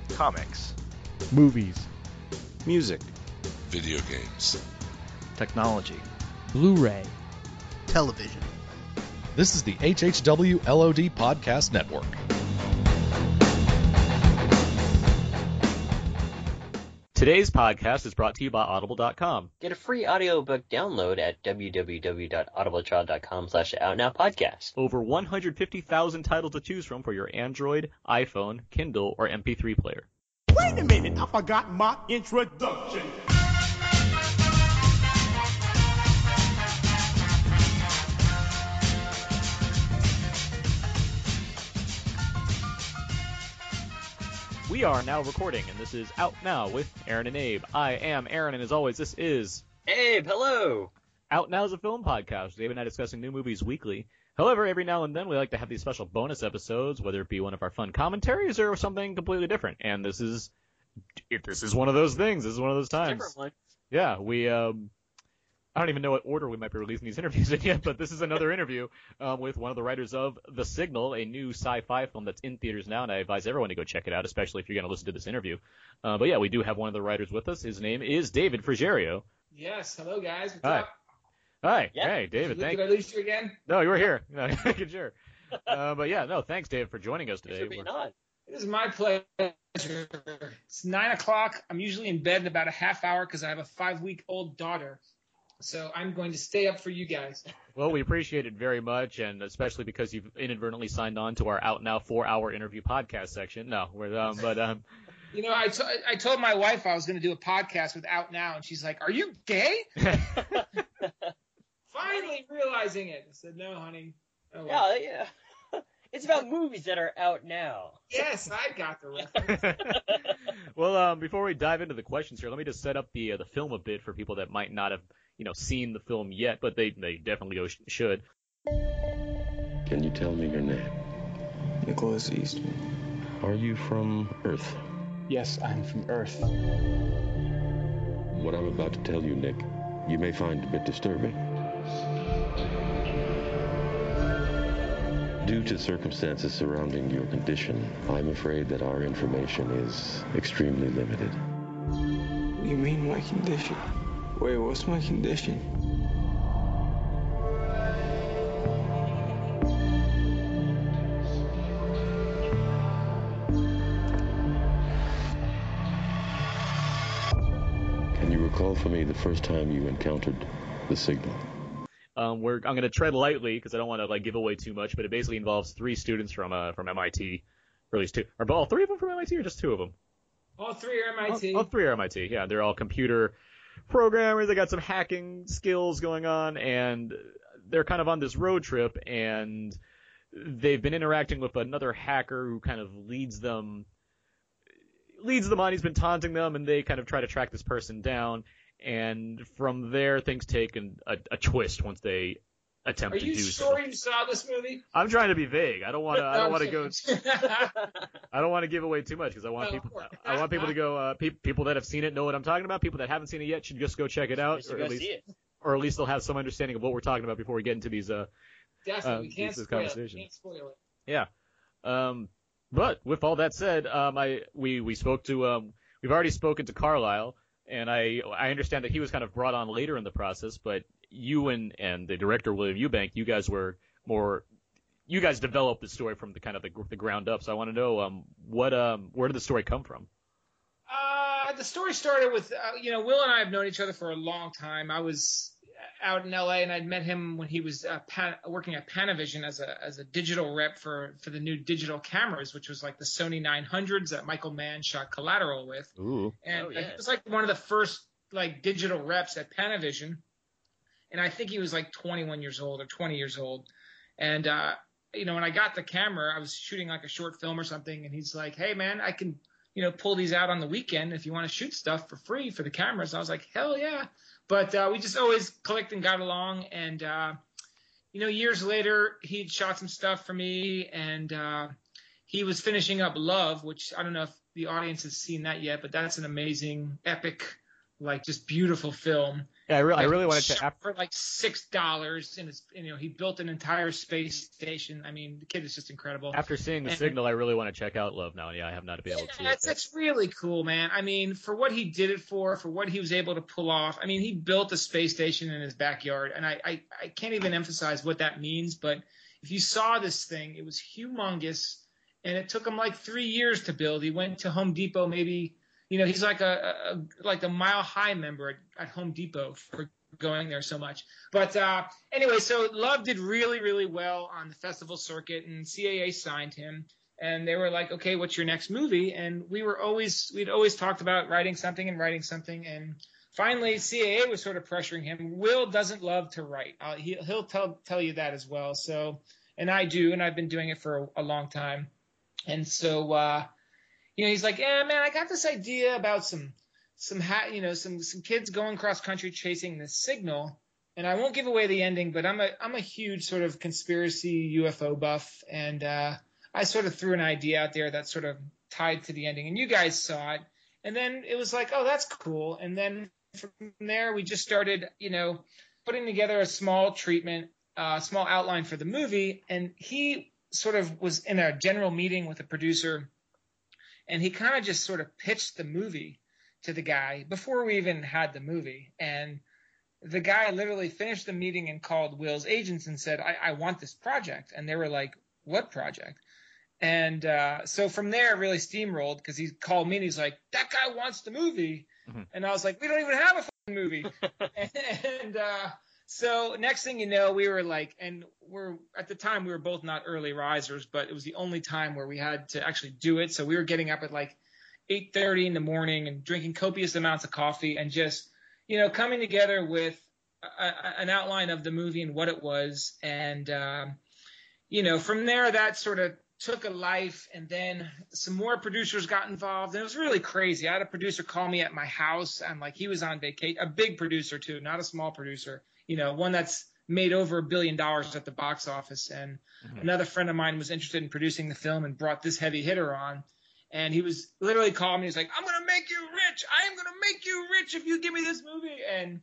comics, movies, music, video games, technology, Blu-ray, television. This is the HHW LOD Podcast Network. Today's podcast is brought to you by Audible.com. Get a free audiobook download at www.audibletrial.com/outnowpodcast. Over 150,000 titles to choose from for your Android, iPhone, Kindle, or MP3 player. Wait a minute, I forgot my introduction. We are now recording, and this is Out Now with Aaron and Abe. I am Aaron, and as always, this is... Abe, hello! Out Now is a film podcast. Abe and I discussing new movies weekly. However, every now and then we like to have these special bonus episodes, whether it be one of our fun commentaries or something completely different. And this is one of those things. This is one of those times. Different one. Yeah, I don't even know what order we might be releasing these interviews in yet, but this is another interview with one of the writers of The Signal, a new sci-fi film that's in theaters now, and I advise everyone to go check it out, especially if you're going to listen to this interview. But yeah, we do have one of the writers with us. His name is David Frigerio. Yes, hello guys. What's Hi. up? Hi. Yeah. Hey, David. Did I lose you again? No, you were here. No, sure. But yeah, no, thanks, David, for joining us today. Thanks for being on. It is my pleasure. It's 9 o'clock. I'm usually in bed in about a half hour because I have a 5-week-old daughter. So I'm going to stay up for you guys. Well, we appreciate it very much, and especially because you've inadvertently signed on to our Out Now 4-hour interview podcast section. No, we're You know, I told my wife I was going to do a podcast with Out Now, and she's like, "Are you gay?" Finally realizing it. I said, "No, honey." Oh, well. Yeah. It's about movies that are out now. Yes, I got the reference. Well, before we dive into the questions here, let me just set up the film a bit for people that might not have seen the film yet, but they definitely should. Can you tell me your name? Nicholas Eastman. Are you from Earth? Yes, I'm from Earth. What I'm about to tell you, Nick, you may find a bit disturbing. Due to circumstances surrounding your condition, I'm afraid that our information is extremely limited. What do you mean, my condition? Wait, what's my condition? Can you recall for me the first time you encountered the signal? I'm going to tread lightly because I don't want to give away too much, but it basically involves 3 students from MIT, or at least 2. Are all 3 of them from MIT, or just 2 of them? All 3 are MIT. All 3 are MIT. Yeah, they're all computer programmers. They got some hacking skills going on, and they're kind of on this road trip, and they've been interacting with another hacker who kind of leads them on. He's been taunting them, and they kind of try to track this person down. And from there, things take a twist once they attempt to do so. Are you sure you saw this movie? I'm trying to be vague. I don't want to go. I don't want to give away too much because I want people to go. People that have seen it know what I'm talking about. People that haven't seen it yet should just go check it out, or at least they'll have some understanding of what we're talking about before we get into these Definitely, we can't conversations. Can't spoil it. Yeah. But with all that said, we spoke to we've already spoken to Carlisle. And I understand that he was kind of brought on later in the process, but you and the director, William Eubank, you guys developed the story from the kind of the ground up. So I want to know where did the story come from? The story started with, Will and I have known each other for a long time. I was out in LA and I'd met him when he was working at Panavision as a digital rep for the new digital cameras, which was like the Sony 900s that Michael Mann shot Collateral with. Ooh. And he was like one of the first like digital reps at Panavision. And I think he was like 21 years old or 20 years old. And, when I got the camera, I was shooting like a short film or something. And he's like, "Hey man, I can, pull these out on the weekend if you want to shoot stuff for free for the cameras." I was like, hell yeah. But we just always clicked and got along. And, years later, he'd shot some stuff for me. And he was finishing up Love, which I don't know if the audience has seen that yet, but that's an amazing, epic like just beautiful film. Yeah, I Like, really wanted to. shot for like $6, and it's, he built an entire space station. I mean, the kid is just incredible. After seeing The Signal, I really want to check out Love Now. Yeah, I have not been able to. Yeah, it's really cool, man. I mean, for what he did it for what he was able to pull off. I mean, he built a space station in his backyard, and I can't even emphasize what that means. But if you saw this thing, it was humongous, and it took him like 3 years to build. He went to Home Depot, maybe. He's like a Mile High member at Home Depot for going there so much. But anyway, so Love did really, really well on the festival circuit, and CAA signed him. And they were like, okay, what's your next movie? And we'd always talked about writing something. And finally, CAA was sort of pressuring him. Will doesn't love to write. He'll tell you that as well. So, and I do, and I've been doing it for a long time. And so, he's like, yeah, man, I got this idea about some kids going cross country chasing this signal, and I won't give away the ending, but I'm a huge sort of conspiracy UFO buff, and I sort of threw an idea out there that sort of tied to the ending, and you guys saw it, and then it was like, oh, that's cool, and then from there we just started, putting together a small small outline for the movie, and he sort of was in a general meeting with a producer. And he kind of just sort of pitched the movie to the guy before we even had the movie. And the guy literally finished the meeting and called Will's agents and said, I want this project. And they were like, what project? And so from there, it really steamrolled because he called me and he's like, that guy wants the movie. Mm-hmm. And I was like, we don't even have a fucking movie. and so next thing you know, we were like, and at the time we were both not early risers, but it was the only time where we had to actually do it. So we were getting up at like 8:30 in the morning and drinking copious amounts of coffee and just, coming together with an outline of the movie and what it was. And, from there, that sort of took a life, and then some more producers got involved, and it was really crazy. I had a producer call me at my house, and like he was on vacation, a big producer too, not a small producer. One that's made over $1 billion at the box office. And another friend of mine was interested in producing the film and brought this heavy hitter on. And he was literally calling me. He's like, I'm going to make you rich. I am going to make you rich if you give me this movie. And,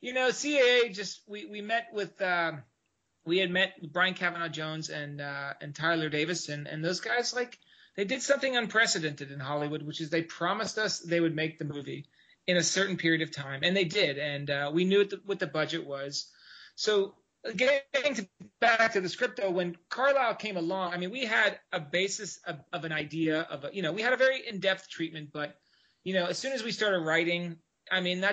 CAA we met with, we had met with Brian Kavanaugh Jones and Tyler Davis. And those guys, like, they did something unprecedented in Hollywood, which is they promised us they would make the movie in a certain period of time, and they did, and we knew what the budget was. So getting back to the script, though, when Carlisle came along, I mean, we had a basis of an idea of we had a very in-depth treatment, but as soon as we started writing, I mean,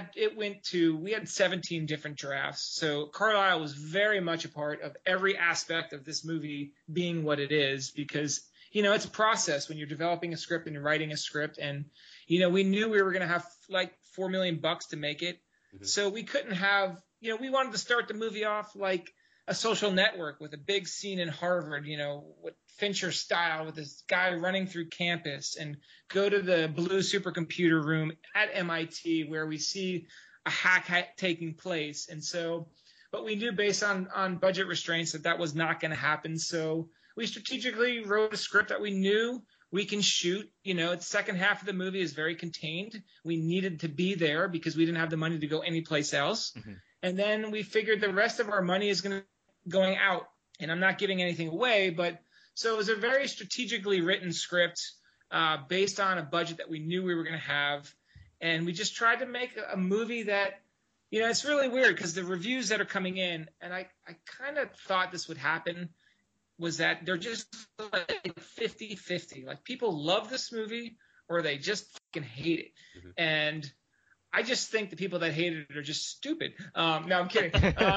we had 17 different drafts. So Carlisle was very much a part of every aspect of this movie being what it is, because it's a process when you're developing a script and you're writing a script, and we knew we were going to have like $4 million to make it. Mm-hmm. So we couldn't have, we wanted to start the movie off like a Social Network with a big scene in Harvard, with Fincher style, with this guy running through campus, and go to the blue supercomputer room at MIT where we see a hack taking place. And so, but we knew based on budget restraints that was not going to happen. So we strategically wrote a script that we knew we can shoot. The second half of the movie is very contained. We needed to be there because we didn't have the money to go anyplace else. Mm-hmm. And then we figured the rest of our money is going out. And I'm not giving anything away, but so it was a very strategically written script based on a budget that we knew we were going to have. And we just tried to make a movie that, it's really weird because the reviews that are coming in, and I kind of thought this would happen, was that they're just like 50-50. Like, people love this movie or they just fucking hate it. Mm-hmm. And I just think the people that hate it are just stupid. No, I'm kidding.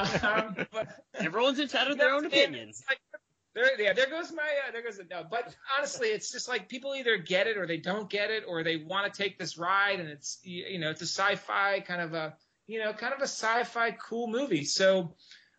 But everyone's entitled to their own opinions. There goes no. But honestly, it's just like people either get it or they don't get it, or they want to take this ride, and it's it's a sci-fi kind of a sci-fi cool movie. So,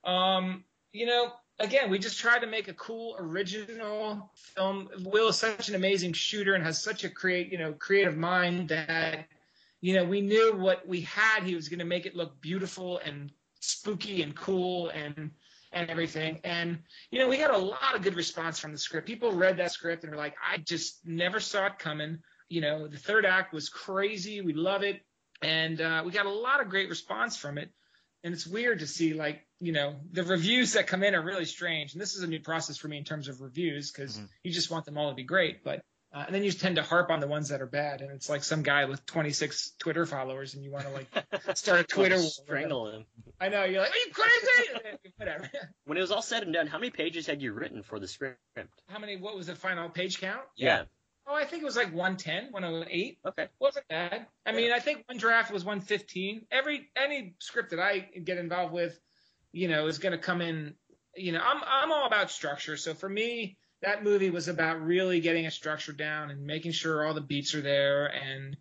again, we just tried to make a cool original film. Will is such an amazing shooter and has such a creative mind that we knew what we had. He was going to make it look beautiful and spooky and cool and everything. And, we got a lot of good response from the script. People read that script and were like, I just never saw it coming. The third act was crazy. We love it. And we got a lot of great response from it. And it's weird to see, like, the reviews that come in are really strange. And this is a new process for me in terms of reviews, because you just want them all to be great. But and then you tend to harp on the ones that are bad. And it's like some guy with 26 Twitter followers, and you want to, like, start a Twitter war. Strangle him. I know. You're like, are you crazy? Whatever. When it was all said and done, how many pages had you written for the script? What was the final page count? Yeah. Oh, I think it was like 110, 108. Okay. Wasn't bad. I mean, I think one draft was 115. Any script that I get involved with, is going to come in, I'm all about structure. So for me, that movie was about really getting a structure down and making sure all the beats are there. And,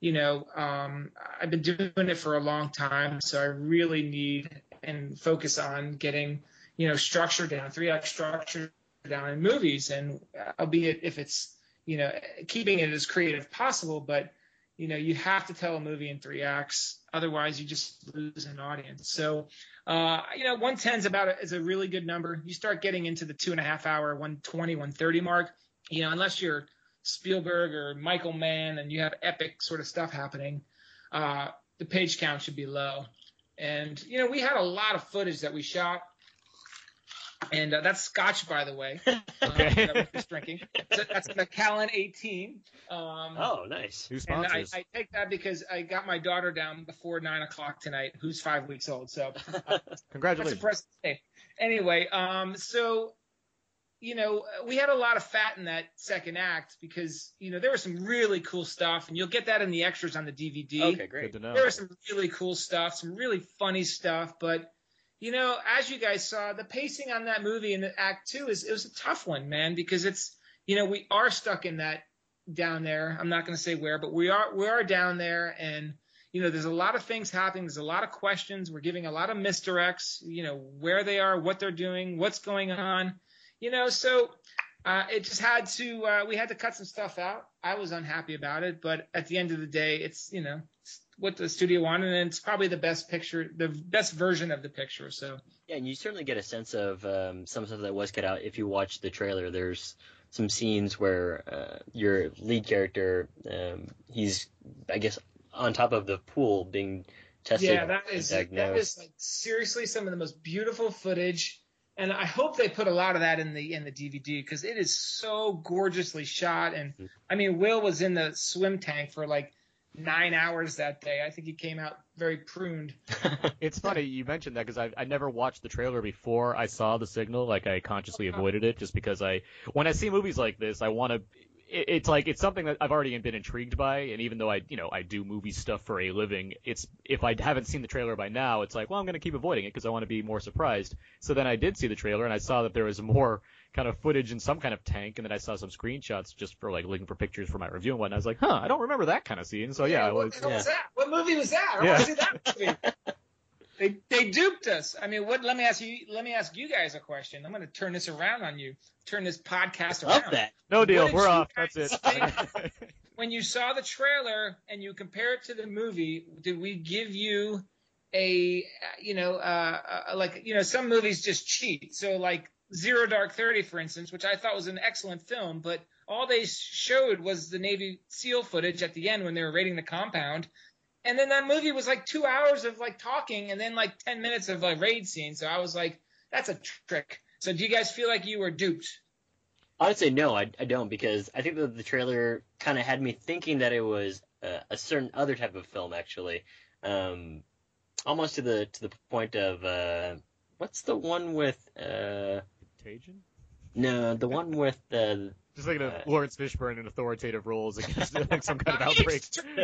I've been doing it for a long time. So I really need and focus on getting, structure down, 3-act structure down in movies. And albeit if it's, keeping it as creative as possible, but, you have to tell a movie in 3 acts. Otherwise, you just lose an audience. So, 110 is a really good number. You start getting into the 2.5 hour, 120, 130 mark, unless you're Spielberg or Michael Mann and you have epic sort of stuff happening, the page count should be low. And, we had a lot of footage that we shot. And that's Scotch, by the way. Okay. That we're just drinking. So that's Macallan 18. Oh, nice. Who sponsors? And I take that because I got my daughter down before 9 o'clock tonight, who's 5 weeks old. So Congratulations. that's a present day. Anyway, so we had a lot of fat in that second act because there was some really cool stuff, and you'll get that in the extras on the DVD. Okay, great. Good to know. There was some really cool stuff, some really funny stuff, but. As you guys saw, the pacing on that movie in Act 2 it was a tough one, man, because it's, we are stuck in that down there. I'm not going to say where, but we are down there, and, there's a lot of things happening. There's a lot of questions. We're giving a lot of misdirects, where they are, what they're doing, what's going on, so it just had to, we had to cut some stuff out. I was unhappy about it, but at the end of the day, it's, what the studio wanted, and it's probably the best picture, the best version of the picture. So yeah, and you certainly get a sense of some stuff that was cut out. If you watch the trailer, there's some scenes where your lead character, he's, I guess, on top of the pool being tested. Yeah, that is like seriously some of the most beautiful footage, and I hope they put a lot of that in the DVD because it is so gorgeously shot. And I mean, Will was in the swim tank for like 9 hours that day. I think he came out very pruned. It's funny you mentioned that because I never watched the trailer before I saw The Signal. Like, I consciously avoided it just because when I see movies like this, I want to. It's something that I've already been intrigued by, and even though I do movie stuff for a living, if I haven't seen the trailer by now, it's like, well, I'm going to keep avoiding it because I want to be more surprised. So then I did see the trailer, and I saw that there was more kind of footage in some kind of tank, and then I saw some screenshots just for like looking for pictures for my review and whatnot. I was like, I don't remember that kind of scene. So yeah, what was that? What movie was that? I want to see that movie. They duped us. I mean, let me ask you guys a question. I'm going to turn this around on you. Turn this podcast around. Love that. No deal. We're off. That's it. When you saw the trailer and you compare it to the movie, did we give you some movies just cheat? So like Zero Dark 30, for instance, which I thought was an excellent film, but all they showed was the Navy SEAL footage at the end when they were raiding the compound. And then that movie was like 2 hours of like talking and then like 10 minutes of a raid scene. So I was like, that's a trick. So do you guys feel like you were duped? I would say no, I don't, because I think that the trailer kind of had me thinking that it was a certain other type of film, actually, almost to the point of what's the one with Contagion? No, the one with just like Lawrence Fishburne in authoritative roles against like some kind of outbreak.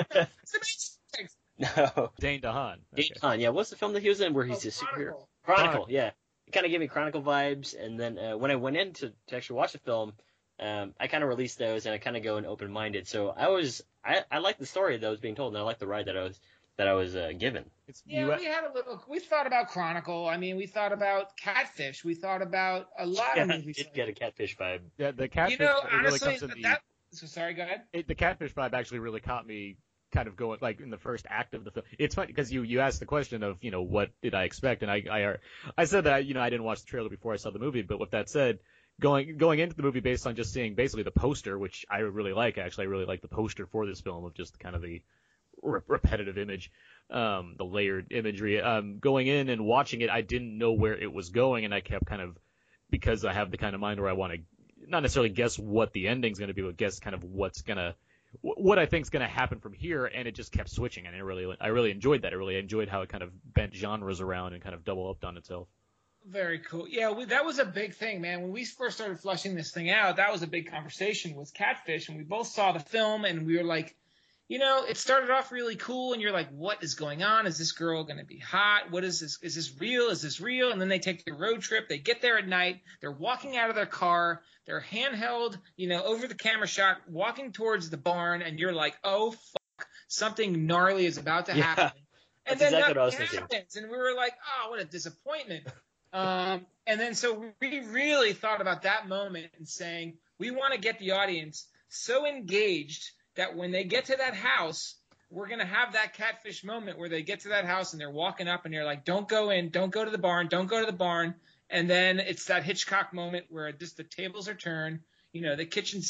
No, Dane DeHaan. Dane DeHaan, yeah. What's the film that he was in where he's a superhero? Chronicle, yeah. It kind of gave me Chronicle vibes, and then when I went in to actually watch the film, I kind of released those, and I kind of go in open-minded. So I liked the story that was being told, and I liked the ride that I was given. We had a little. We thought about Chronicle. I mean, we thought about Catfish. We thought about a lot of movies. I did get a Catfish vibe. Yeah, the Catfish. Honestly, really comes so sorry. Go ahead. The Catfish vibe actually really caught me. Kind of going like in the first act of the film. It's funny because you asked the question of what did I expect, and I said that I didn't watch the trailer before I saw the movie. But with that said, going into the movie based on just seeing basically the poster, which I really like. Actually, I really like the poster for this film of just kind of the repetitive image, the layered imagery. Going in and watching it, I didn't know where it was going, and I kept kind of, because I have the kind of mind where I want to not necessarily guess what the ending's going to be, but guess kind of what I think's going to happen from here, and it just kept switching, and I really enjoyed that. I really enjoyed how it kind of bent genres around and kind of double upped on itself. Very cool. Yeah, that was a big thing, man. When we first started fleshing this thing out, that was a big conversation with Catfish, and we both saw the film, and we were like, it started off really cool, and you're like, what is going on? Is this girl going to be hot? What is this? Is this real? Is this real? And then they take the road trip. They get there at night. They're walking out of their car. They're handheld, over the camera shot, walking towards the barn, and you're like, oh, fuck, something gnarly is about to happen. And then exactly what I was happens, thinking. and we were like, oh, what a disappointment. And then so we really thought about that moment and saying, we want to get the audience so engaged that when they get to that house, we're going to have that Catfish moment where they get to that house and they're walking up and you're like, don't go in, don't go to the barn, don't go to the barn. And then it's that Hitchcock moment where just the tables are turned, the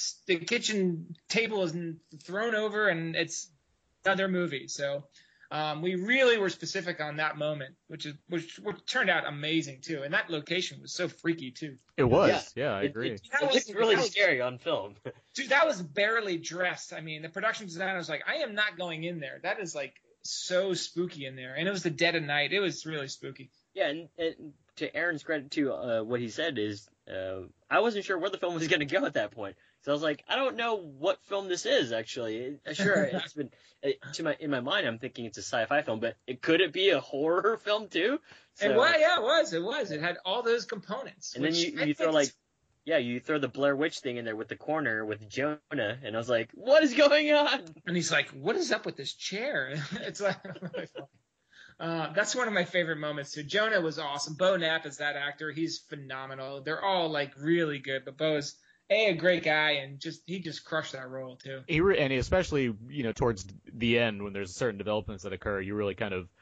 kitchen table is thrown over and it's another movie. So we really were specific on that moment, which turned out amazing too. And that location was so freaky too. It was, yeah, I agree. It looked really scary on film. Dude, that was barely dressed. I mean, the production designer was like, I am not going in there. That is like so spooky in there. And it was the dead of night. It was really spooky. Yeah, and to Aaron's credit too, what he said is, I wasn't sure where the film was going to go at that point. So I was like, I don't know what film this is actually. Sure, it's been in my mind. I'm thinking it's a sci-fi film, but could it be a horror film too? So, and yeah, it was. It had all those components. And then you throw you throw the Blair Witch thing in there with the corner with Jonah, and I was like, what is going on? And he's like, what is up with this chair? It's like really funny. That's one of my favorite moments too. Jonah was awesome. Bo Knapp is that actor. He's phenomenal. They're all like really good, but Bo is a great guy, and he just crushed that role too. And especially towards the end when there's certain developments that occur, you really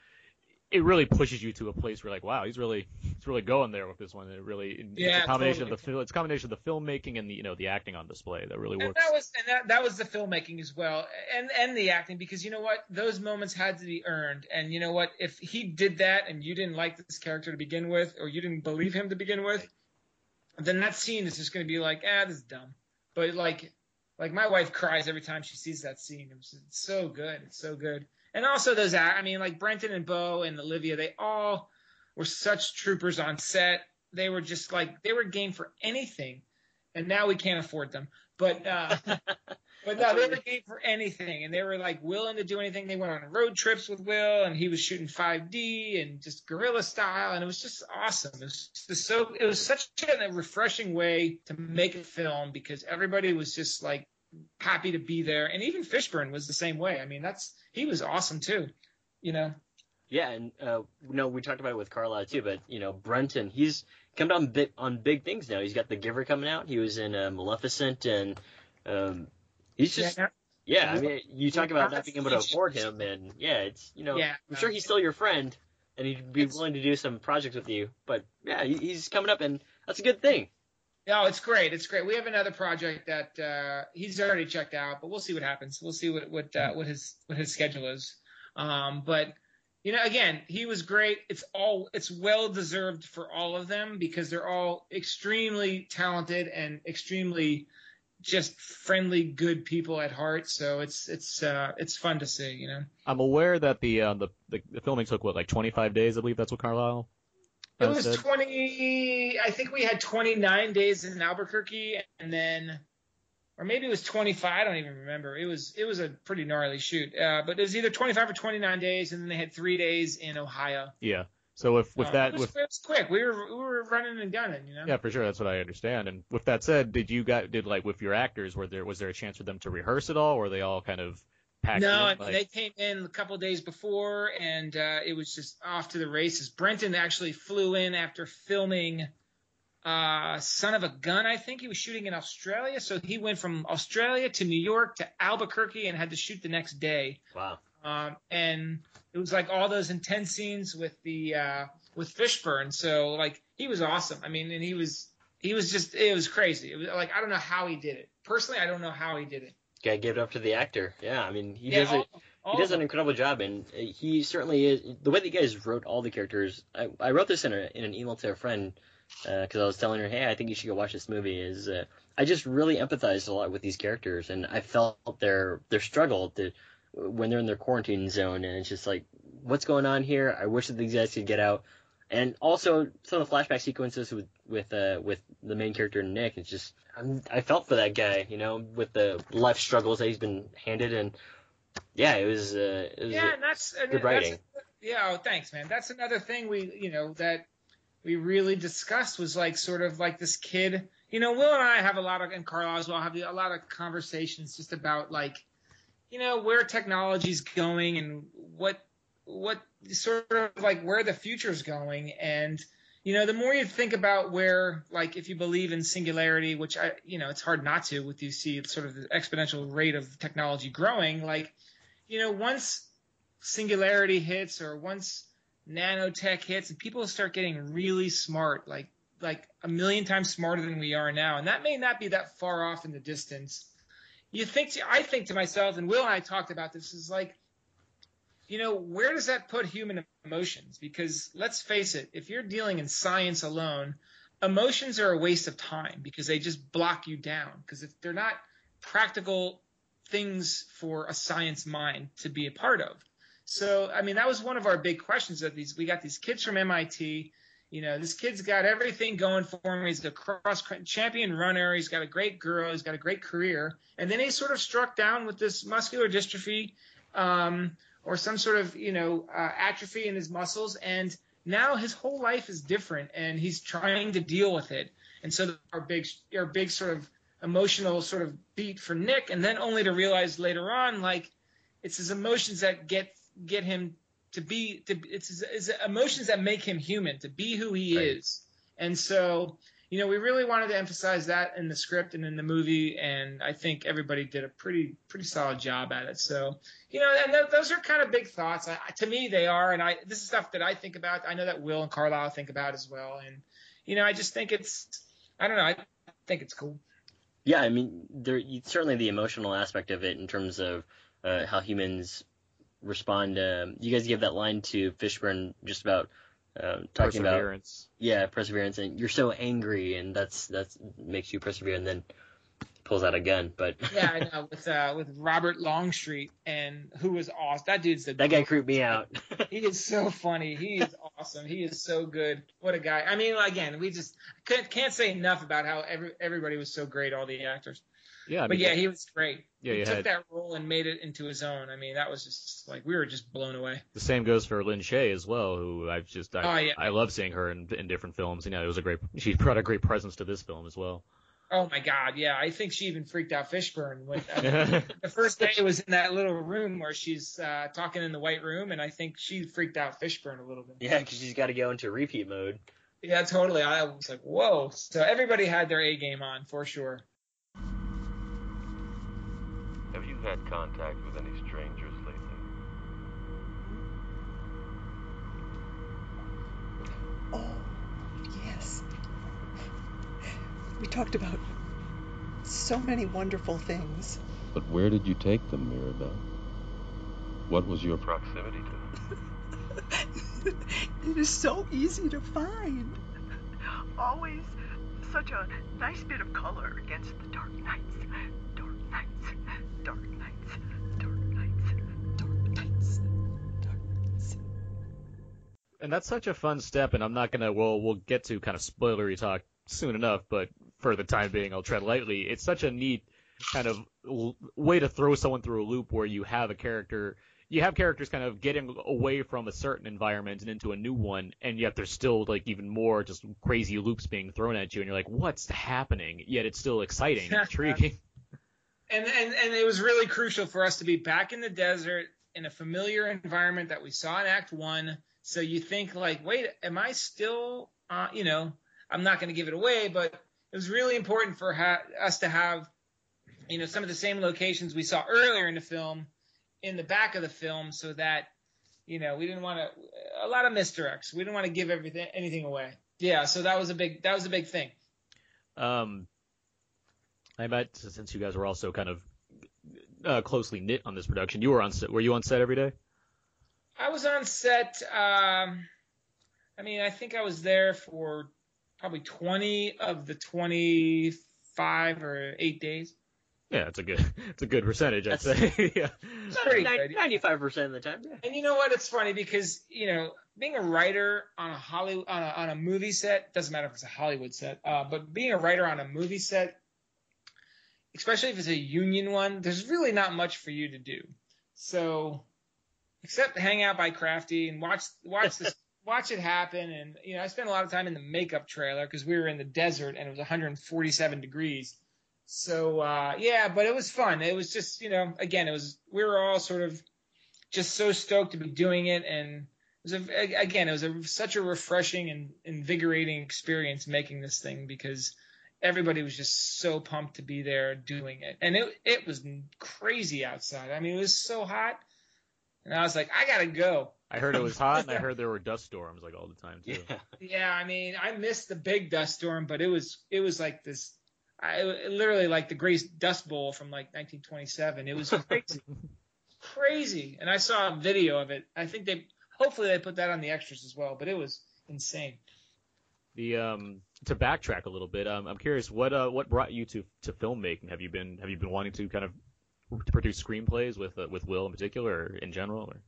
it really pushes you to a place where like, wow, he's really going there with this one. It really it's a combination totally. It's a combination of the filmmaking and the acting on display that really works. That was the filmmaking as well, and the acting, because you know what, those moments had to be earned. And you know what, if he did that and you didn't like this character to begin with, or you didn't believe him to begin with, then that scene is just going to be like, this is dumb. But like my wife cries every time she sees that scene. It's so good. It's so good. And also those, like Brenton and Bo and Olivia, they all were such troopers on set. They were just like, they were game for anything. And now we can't afford them. But no, they were game for anything. And they were like willing to do anything. They went on road trips with Will, and he was shooting 5D and just guerrilla style. And it was just awesome. It was such a refreshing way to make a film, because everybody was just like happy to be there. And even Fishburne was the same way. I mean, he was awesome too, Yeah, and we talked about it with Carlisle too, but Brenton, he's come on big things now. He's got The Giver coming out. He was in Maleficent, and he's just I mean, you talk about not being able to afford him, and I'm sure he's still your friend, and he'd be willing to do some projects with you. But yeah, he's coming up, and that's a good thing. No, it's great. It's great. We have another project that he's already checked out, but we'll see what happens. We'll see what his schedule is. But again, he was great. It's well deserved for all of them, because they're all extremely talented and extremely just friendly, good people at heart. So it's fun to see. I'm aware that the filming took like 25 days. I believe that's what Carlisle. It was 20. I think we had 29 days in Albuquerque, and then, or maybe it was 25. I don't even remember. It was a pretty gnarly shoot. But it was either 25 or 29 days, and then they had 3 days in Ohio. Yeah. So it was quick. We were running and gunning. Yeah, for sure. That's what I understand. And with that said, did like with your actors, was there a chance for them to rehearse at all, or were they all kind of packed in? They came in a couple of days before, and it was just off to the races. Brenton actually flew in after filming Son of a Gun, I think. He was shooting in Australia, so he went from Australia to New York to Albuquerque and had to shoot the next day. Wow. And it was like all those intense scenes with Fishburne. So like, he was awesome. I mean, and he was just, it was crazy. It was like, I don't know how he did it. Personally, I don't know how he did it. Gotta give it up to the actor. Yeah, I mean, he does it. He does an incredible job, and he certainly is. The way that you guys wrote all the characters, I wrote this in an email to a friend because I was telling her, hey, I think you should go watch this movie. I just really empathized a lot with these characters, and I felt their struggle when they're in their quarantine zone, and it's just like, what's going on here? I wish that these guys could get out. And also some of the flashback sequences with the main character Nick, it's just I felt for that guy, with the life struggles that he's been handed, and yeah, it was good writing. Thanks, man. That's another thing that we really discussed was like sort of like this kid. Will and I have and Carl as well have a lot of conversations just about like, where technology's going and what sort of like where the future's going. And, the more you think about where, like, if you believe in singularity, which it's hard not to with you see sort of the exponential rate of technology growing, like, once singularity hits or once nanotech hits and people start getting really smart, like a million times smarter than we are now, and that may not be that far off in the distance. I think to myself, and Will and I talked about this, is like, where does that put human emotions? Because let's face it, if you're dealing in science alone, emotions are a waste of time because they just block you down. Because if they're not practical things for a science mind to be a part of. So, I mean, that was one of our big questions that we got these kids from MIT. This kid's got everything going for him. He's a cross champion runner. He's got a great girl. He's got a great career. And then he's sort of struck down with this muscular dystrophy, or some sort of, atrophy in his muscles. And now his whole life is different and he's trying to deal with it. And so our big sort of emotional sort of beat for Nick, and then only to realize later on, like, it's his emotions that get him it's his emotions that make him human, to be who he is. And so, we really wanted to emphasize that in the script and in the movie, and I think everybody did a pretty solid job at it. So, and those are kind of big thoughts. To me, they are, and this is stuff that I think about. I know that Will and Carlisle think about as well, and I just think I think it's cool. Yeah, I mean, certainly the emotional aspect of it in terms of how humans respond. You guys give that line to Fishburne just about talking perseverance. Perseverance, and you're so angry, and that's makes you persevere, and then pulls out a gun. But yeah, I know, with Robert Longstreet, and who was awesome. That dude's that guy creeped me out. He is so funny. He is awesome. He is so good. What a guy. I mean, again, we just can't say enough about how everybody was so great, all the actors. Yeah, he was great. Yeah, he took that role and made it into his own. I mean, that was just like, we were just blown away. The same goes for Lin Shaye as well, who I love seeing her in different films. She brought a great presence to this film as well. Oh my God, yeah. I think she even freaked out Fishburne when the first day was in that little room where she's talking in the white room, and I think she freaked out Fishburne a little bit. Yeah, because she's got to go into repeat mode. Yeah, totally. I was like, whoa. So everybody had their A game on for sure. Have you had contact with any strangers lately? Oh, yes. We talked about so many wonderful things. But where did you take them, Mirabelle? What was your proximity to? It is so easy to find. Always such a nice bit of color against the dark nights. Dark nights, dark nights, dark nights, dark nights, dark nights. And that's such a fun step, and I'm not gonna. We'll get to kind of spoilery talk soon enough, but for the time being, I'll tread lightly. It's such a neat kind of way to throw someone through a loop where you have characters kind of getting away from a certain environment and into a new one, and yet there's still like even more just crazy loops being thrown at you, and you're like, what's happening? Yet it's still exciting, intriguing. And it was really crucial for us to be back in the desert in a familiar environment that we saw in Act 1. So you think like, wait, am I still, I'm not going to give it away, but it was really important for us to have, some of the same locations we saw earlier in the film in the back of the film, so that, we didn't want a lot of misdirects. We didn't want to give anything away. Yeah. So that was a big thing. I met, since you guys were also kind of closely knit on this production. You were on set. Were you on set every day? I was on set. I think I was there for probably 20 of the 25 or 8 days. Yeah, it's a good percentage, I'd say. Yeah. 95% of the time. Yeah. And you know what? It's funny because, being a writer on a movie set, doesn't matter if it's a Hollywood set, but being a writer on a movie set, especially if it's a union one, there's really not much for you to do. So, except hang out by Crafty and watch this, watch it happen. And, I spent a lot of time in the makeup trailer because we were in the desert and it was 147 degrees. So, but it was fun. It was just, again, we were all sort of just so stoked to be doing it. And it was such a refreshing and invigorating experience making this thing because everybody was just so pumped to be there doing it. And it was crazy outside. I mean, it was so hot. And I was like, I got to go. I heard it was hot, and I heard there were dust storms all the time too. Yeah, I missed the big dust storm, but it was like this. Literally like the Great Dust Bowl from like 1927. It was crazy, crazy. And I saw a video of it. I think hopefully they put that on the extras as well. But it was insane. To backtrack a little bit, I'm curious what brought you to filmmaking? Have you been wanting to kind of produce screenplays with Will in particular, or in general? Or?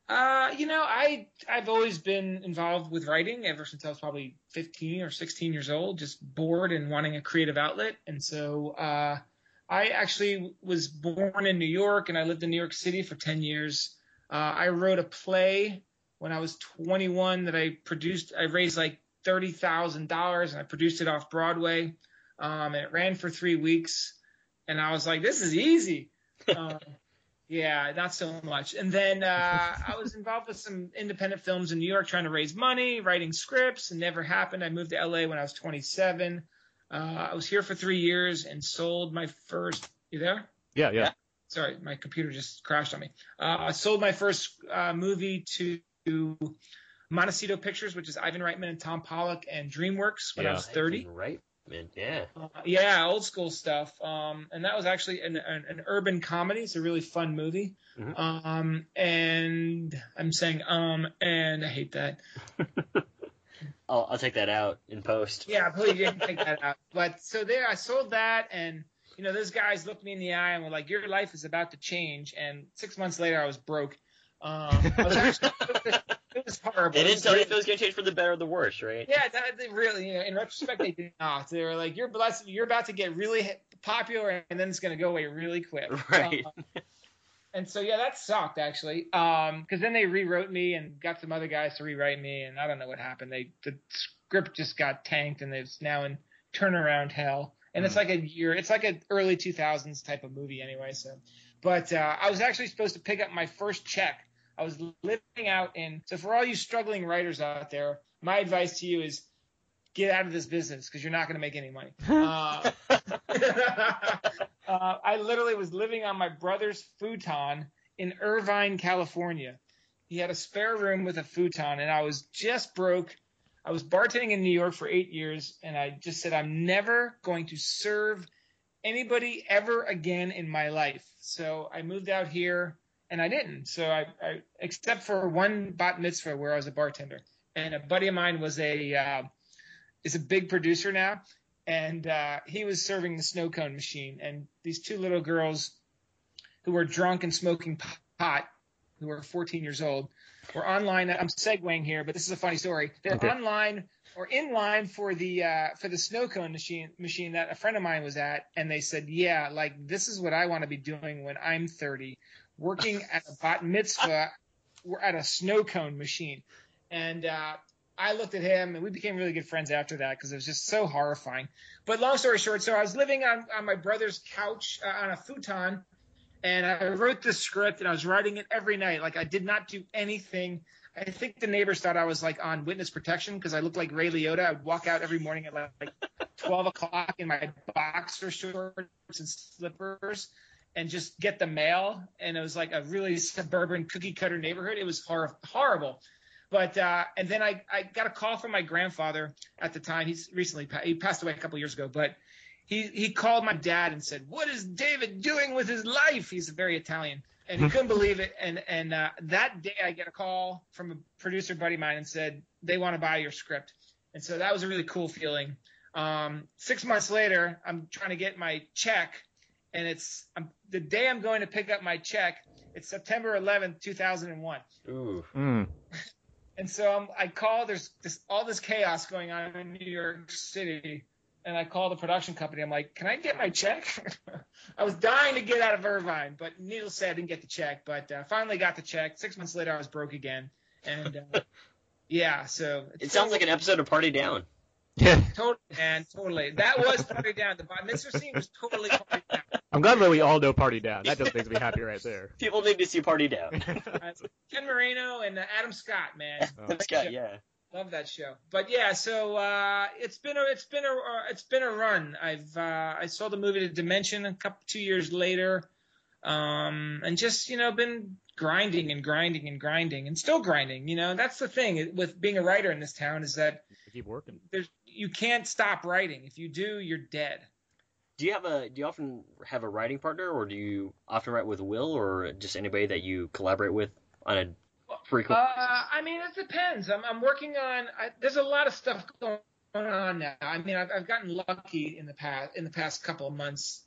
I've always been involved with writing ever since I was probably 15 or 16 years old, just bored and wanting a creative outlet. And so I actually was born in New York and I lived in New York City for 10 years. I wrote a play when I was 21 that I produced. I raised like $30,000 and I produced it off Broadway. And it ran for 3 weeks. And I was like, this is easy. Yeah, not so much. And then I was involved with some independent films in New York trying to raise money, writing scripts, and never happened. I moved to LA when I was 27. I was here for 3 years and sold my first – you there? Yeah. Sorry, my computer just crashed on me. I sold my first movie to Montecito Pictures, which is Ivan Reitman and Tom Pollock and DreamWorks when I was 30. Right. Yeah. Yeah, old school stuff. And that was actually an urban comedy. It's a really fun movie. Mm-hmm. And I'm saying and I hate that. I'll take that out in post. Yeah, please take that out. But so there, I sold that, and those guys looked me in the eye and were like, "Your life is about to change." And 6 months later, I was broke. It was horrible. They didn't tell you if it was going to change for the better or the worse, right? Yeah, they really. In retrospect, they did not. They were like, "You're blessed. You're about to get really popular, and then it's going to go away really quick." Right. And so that sucked actually, because then they rewrote me and got some other guys to rewrite me, and I don't know what happened. The script just got tanked, and it's now in turnaround hell. And it's like it's like an early 2000s type of movie anyway. So, but I was actually supposed to pick up my first check. I was living out so for all you struggling writers out there, my advice to you is get out of this business because you're not going to make any money. I literally was living on my brother's futon in Irvine, California. He had a spare room with a futon, and I was just broke. I was bartending in New York for 8 years, and I just said, I'm never going to serve anybody ever again in my life. So I moved out here. And I didn't. So I except for one bat mitzvah where I was a bartender, and a buddy of mine is a big producer now, and he was serving the snow cone machine. And these two little girls who were drunk and smoking pot, who were 14 years old, were online. I'm segueing here, but this is a funny story. They're online or in line for the snow cone machine that a friend of mine was at, and they said, "Yeah, like this is what I want to be doing when I'm 30." Working at a bat mitzvah at a snow cone machine. And I looked at him, and we became really good friends after that because it was just so horrifying. But long story short, so I was living on my brother's couch on a futon, and I wrote this script, and I was writing it every night. Like I did not do anything. I think the neighbors thought I was like on witness protection because I looked like Ray Liotta. I would walk out every morning at like 12 o'clock in my boxer shorts and slippers and just get the mail. And it was like a really suburban cookie cutter neighborhood. It was horrible. But and then I got a call from my grandfather at the time. He passed away a couple years ago, but he called my dad and said, "What is David doing with his life?" He's very Italian, and he couldn't believe it. And that day, I get a call from a producer buddy of mine and said they want to buy your script, and so that was a really cool feeling. 6 months later, I'm trying to get my check, and the day I'm going to pick up my check. It's September 11th, 2001. Ooh. And so I call. There's all this chaos going on in New York City. And I called the production company. I'm like, can I get my check? I was dying to get out of Irvine, but needless to say, I didn't get the check. But finally got the check. 6 months later, I was broke again. And yeah, so it sounds like an episode of Party Down. Yeah. Totally. That was Party Down. The Bar Mitzvah scene was totally Party Down. I'm glad that we all know Party Down. That just makes me happy right there. People need to see Party Down. Ken Moreno and Adam Scott, man. Adam Scott, yeah. Love that show. But yeah, so it's been a run. I saw the movie The Dimension 2 years later, and just been grinding and still grinding. That's the thing with being a writer in this town is that keep working. You can't stop writing. If you do, you're dead. Do you often have a writing partner, or do you often write with Will, or just anybody that you collaborate with on a frequent? I mean, it depends. I'm working on. There's a lot of stuff going on now. I mean, I've gotten lucky in the past couple of months.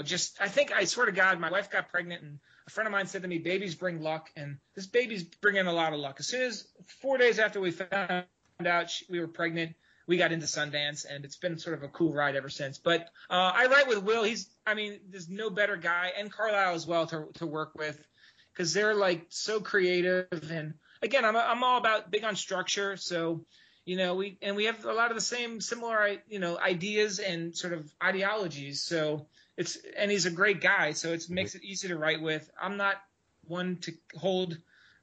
I swear to God, my wife got pregnant, and a friend of mine said to me, "Babies bring luck," and this baby's bringing a lot of luck. As soon as 4 days after we found out we were pregnant, we got into Sundance, and it's been sort of a cool ride ever since. But I write with Will. There's no better guy, and Carlisle as well to work with, because they're like so creative. And again, I'm all about big on structure. So, we have a lot of the similar ideas and sort of ideologies. So and he's a great guy. So it makes it easy to write with. I'm not one to hold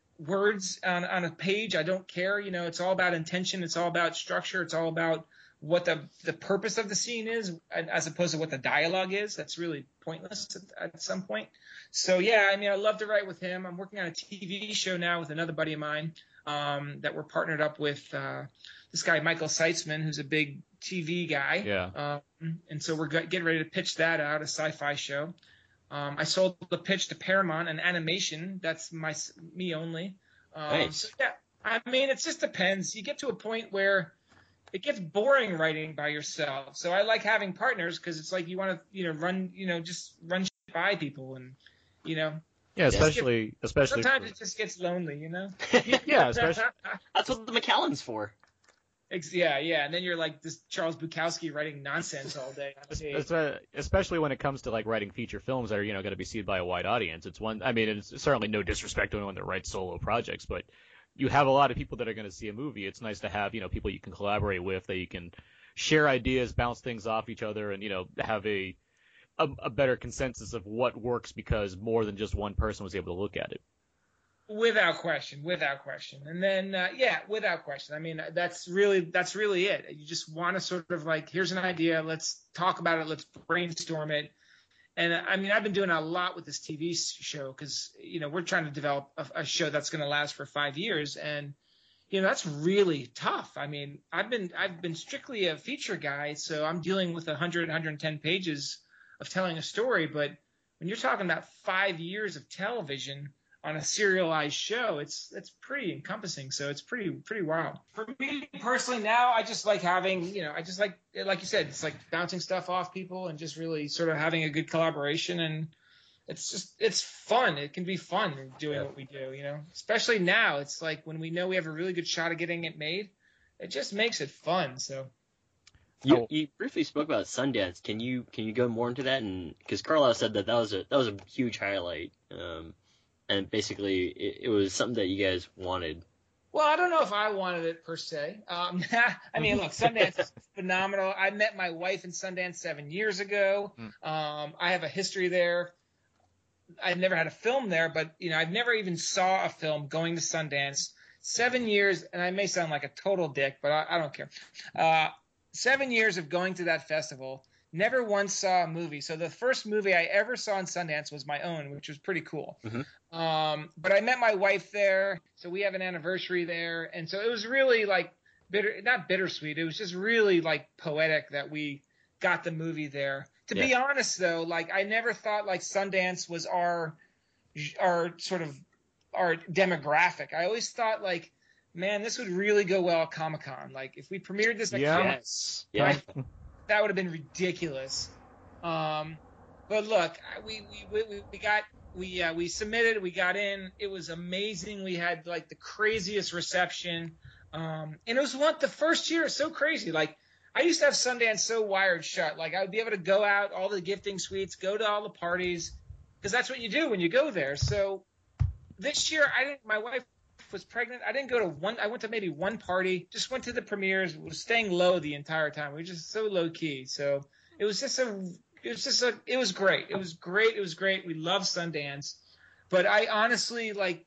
words on a page. I don't care. It's all about intention. It's all about structure. It's all about what the purpose of the scene is, as opposed to what the dialogue is. That's really pointless at some point. So yeah, I love to write with him. I'm working on a TV show now with another buddy of mine that we're partnered up with. This guy Michael Seitzman, who's a big TV guy. Yeah. And so we're getting ready to pitch that out, a sci-fi show. I sold the pitch to Paramount, an animation. That's me only. Nice. So yeah, it just depends. You get to a point where it gets boring writing by yourself. So I like having partners because it's like you want to, run shit by people and, Yeah, especially. Sometimes it just gets lonely, Yeah, especially. That's what the McCallans for. Yeah, and then you're like this Charles Bukowski writing nonsense all day. Especially when it comes to like writing feature films that are going to be seen by a wide audience. It's certainly no disrespect to anyone that writes solo projects, but you have a lot of people that are going to see a movie. It's nice to have people you can collaborate with, that you can share ideas, bounce things off each other, and have a better consensus of what works because more than just one person was able to look at it. Without question. And then, without question. That's really it. You just want to sort of like, here's an idea. Let's talk about it. Let's brainstorm it. And I've been doing a lot with this TV show because, we're trying to develop a show that's going to last for 5 years. And, that's really tough. I've been strictly a feature guy, so I'm dealing with 110 pages of telling a story. But when you're talking about 5 years of television on a serialized show, it's pretty encompassing. So it's pretty wild. For me personally now, I just like having, I just like you said, it's like bouncing stuff off people and just really sort of having a good collaboration. And it's fun. It can be fun doing what we do, especially now. It's like when we know we have a really good shot of getting it made, it just makes it fun. So. You briefly spoke about Sundance. Can you go more into that? And because Carlisle said that was a huge highlight. And basically, it was something that you guys wanted. Well, I don't know if I wanted it per se. Look, Sundance is phenomenal. I met my wife in Sundance 7 years ago. I have a history there. I've never had a film there, but I've never even saw a film going to Sundance. 7 years, and I may sound like a total dick, but I don't care. 7 years of going to that festival. Never once saw a movie. So the first movie I ever saw in Sundance was my own, which was pretty cool. Mm-hmm. But I met my wife there, so we have an anniversary there. And so it was really like not bittersweet. It was just really like poetic that we got the movie there. To be honest, though, like I never thought like Sundance was our sort of our demographic. I always thought like, man, this would really go well at Comic-Con. Like if we premiered this at Comic-Con, that would have been ridiculous. But look, we submitted, we got in. It was amazing. We had like the craziest reception. And it was the first year, so crazy. Like I used to have Sundance so wired shut. Like I would be able to go out all the gifting suites, go to all the parties, because that's what you do when you go there. So this year, my wife was pregnant. I didn't go to one. I went to maybe one party. Just went to the premieres. Was staying low the entire time. We were just so low key. So it was great. It was great. We love Sundance, but I honestly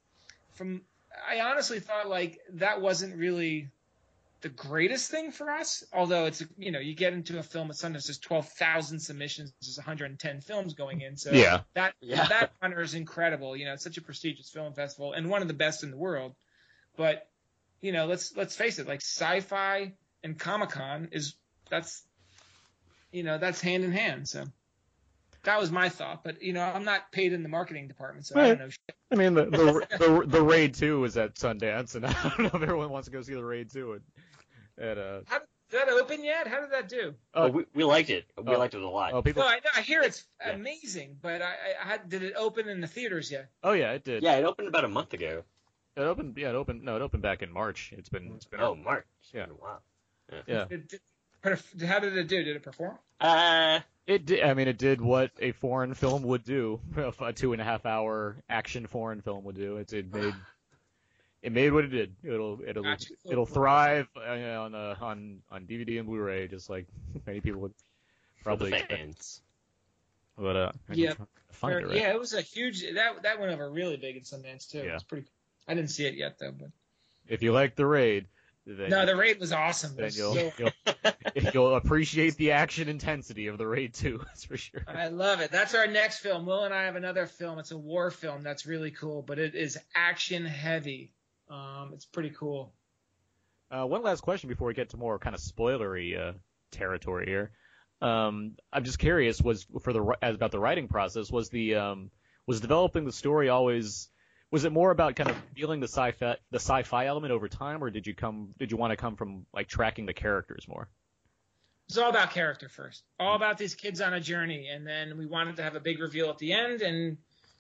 thought like that wasn't really the greatest thing for us. Although it's, you get into a film at Sundance, there's 12,000 submissions, there's 110 films going in. So that honor is incredible. It's such a prestigious film festival and one of the best in the world. But, let's face it, like sci-fi and Comic-Con that's hand in hand. So that was my thought. But, I'm not paid in the marketing department, so I don't know shit. I mean, the Raid 2 was at Sundance, and I don't know if everyone wants to go see the Raid 2 at Did that open yet? How did that do? We liked it. We liked it a lot. I hear it's amazing, but did it open in the theaters yet? Oh yeah, it did. Yeah, it opened about a month ago. It opened back in March. It's been March. Yeah. Wow. Yeah. How did it do? Did it perform? It did. I mean, it did what a foreign film would do. A 2.5-hour action foreign film would do. It made what it did. It'll thrive on DVD and Blu-ray, just like many people would probably fans. But it was a huge that went over really big at Sundance too. Yeah. It was pretty. I didn't see it yet though, but if you like the Raid, the Raid was awesome. Then you'll appreciate the action intensity of the Raid 2. That's for sure. I love it. That's our next film. Will and I have another film. It's a war film that's really cool, but it is action heavy. It's pretty cool. One last question before we get to more kind of spoilery territory here. I'm just curious, about the writing process, was developing the story always, was it more about kind of feeling the sci-fi element over time, or did you want to come from like tracking the characters more? It's all about character first. All about these kids on a journey, and then we wanted to have a big reveal at the end, and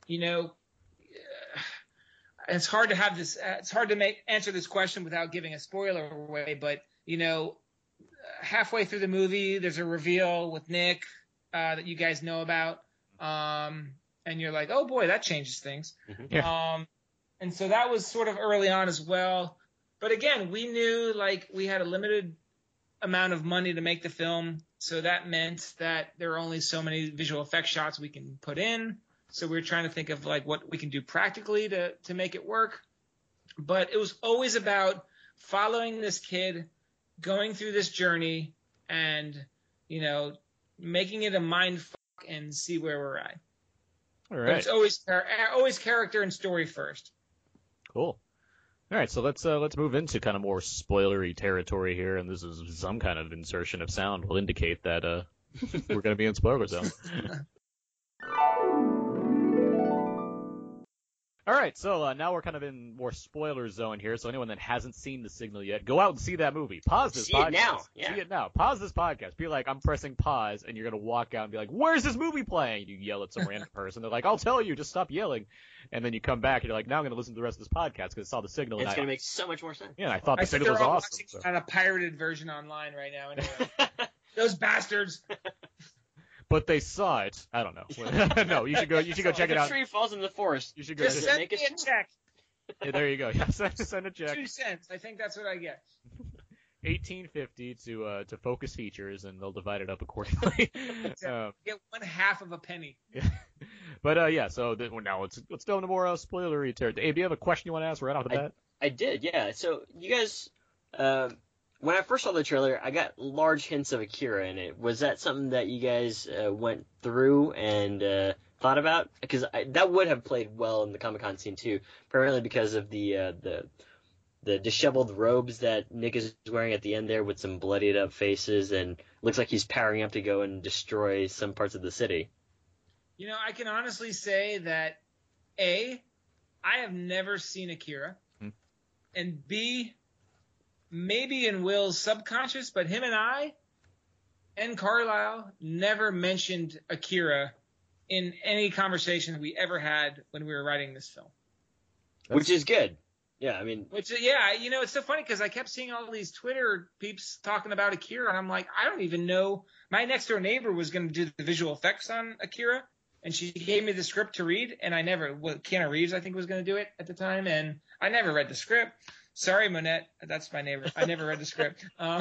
it's hard to have this. It's hard to answer this question without giving a spoiler away. But halfway through the movie, there's a reveal with Nick that you guys know about, and you're like, "Oh boy, that changes things." Mm-hmm. Yeah. And so that was sort of early on as well. But again, we knew like we had a limited amount of money to make the film, so that meant that there are only so many visual effects shots we can put in. So we were trying to think of like what we can do practically to make it work. But it was always about following this kid, going through this journey, and making it a mind fuck and see where we're at. All right. But it's always character and story first. Cool. All right, so let's move into kind of more spoilery territory here, and this is some kind of insertion of sound will indicate that we're going to be in spoiler zone. All right, so now we're kind of in more spoiler zone here. So anyone that hasn't seen The Signal yet, go out and see that movie. Pause this podcast. See it now. Yeah. See it now. Pause this podcast. Be like, I'm pressing pause, and you're going to walk out and be like, where's this movie playing? You yell at some random person. They're like, I'll tell you. Just stop yelling. And then you come back, and you're like, now I'm going to listen to the rest of this podcast because I saw The Signal. It's going to make so much more sense. Yeah, I thought The Signal was awesome. So. On a pirated version online right now. Anyway. Those bastards. But they saw it. I don't know. No, you should go check it out. If a tree falls in the forest, you should just send me a check. Yeah, there you go. Yeah, send a check. 2 cents. I think that's what I get. $18.50 to Focus Features, and they'll divide it up accordingly. Get 1/2 of a penny. Yeah. But yeah. So now let's go into more spoilery territory. Abe, do you have a question you want to ask right off the bat? I did. Yeah. So you guys. When I first saw the trailer, I got large hints of Akira in it. Was that something that you guys went through and thought about? Because that would have played well in the Comic-Con scene too, primarily because of the the disheveled robes that Nick is wearing at the end there with some bloodied up faces, and looks like he's powering up to go and destroy some parts of the city. You know, I can honestly say that A, I have never seen Akira, and B, maybe in Will's subconscious, but him and I and Carlisle never mentioned Akira in any conversation we ever had when we were writing this film. Which is good. Yeah, I mean... you know, it's so funny because I kept seeing all these Twitter peeps talking about Akira, and I'm like, I don't even know. My next door neighbor was going to do the visual effects on Akira, and she gave me the script to read, and Keanu Reeves, I think, was going to do it at the time, and I never read the script. Sorry, Monette, that's my neighbor. I never read the script.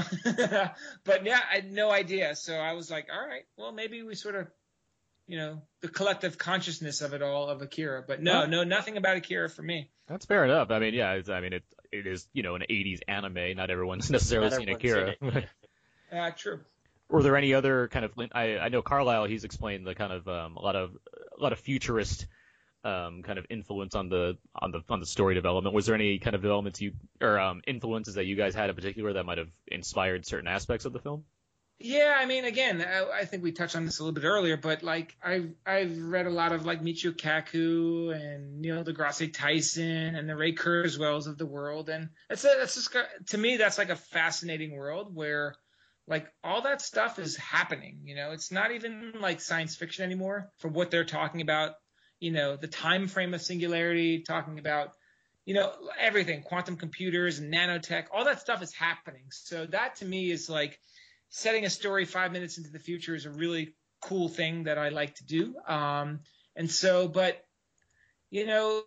But yeah, I had no idea. So I was like, all right, well, maybe we sort of, you know, the collective consciousness of it all, of Akira. But no, nothing about Akira for me. That's fair enough. I mean, yeah, it is, you know, an 80s anime. Not everyone's necessarily seen Akira. True. Were there any other kind of? I know Carlisle. He's explained the kind of a lot of futurist kind of influence on the story development. Was there any kind of developments influences that you guys had in particular that might have inspired certain aspects of the film? Yeah, I mean, again, I think we touched on this a little bit earlier, but like I've read a lot of like Michio Kaku and Neil deGrasse Tyson and the Ray Kurzweils of the world, and that's just, to me, that's like a fascinating world where like all that stuff is happening. You know, it's not even like science fiction anymore for what they're talking about. You know, the time frame of singularity, talking about, you know, everything, quantum computers and nanotech, all that stuff is happening. So that to me is like setting a story 5 minutes into the future is a really cool thing that I like to do. But, you know,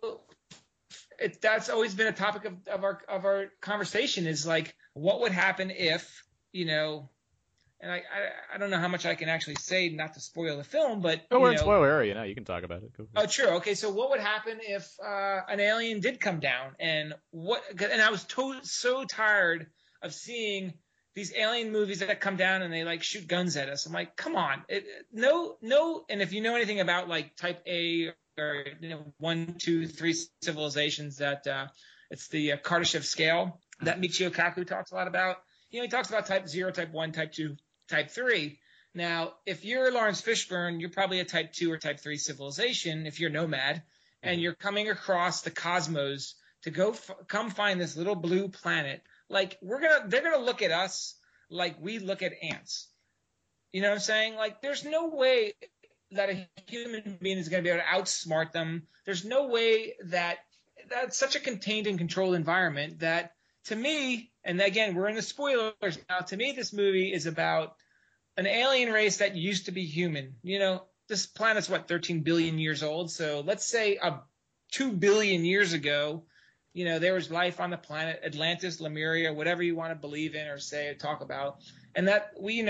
that's always been a topic of our conversation is like, what would happen if, you know, and I don't know how much I can actually say not to spoil the film, but we're in spoiler area now. You can talk about it. Oh, true. Okay, so what would happen if an alien did come down, and I was so tired of seeing these alien movies that come down and they like shoot guns at us. I'm like, come on, no. And if you know anything about like Type A or 1, 2, 3 civilizations, that it's the Kardashev scale that Michio Kaku talks a lot about. You know, he talks about Type 0, Type 1, Type 2. Type 3. Now, if you're Lawrence Fishburne, you're probably a Type 2 or Type 3 civilization if you're nomad, and you're coming across the cosmos to come find this little blue planet. Like they're gonna look at us like we look at ants. You know what I'm saying? Like, there's no way that a human being is gonna be able to outsmart them. There's no way that's such a contained and controlled environment that, to me, and again, we're in the spoilers now, to me, this movie is about an alien race that used to be human. You know, this planet's 13 billion years old. So let's say 2 billion years ago, you know, there was life on the planet, Atlantis, Lemuria, whatever you want to believe in or say or talk about. And that we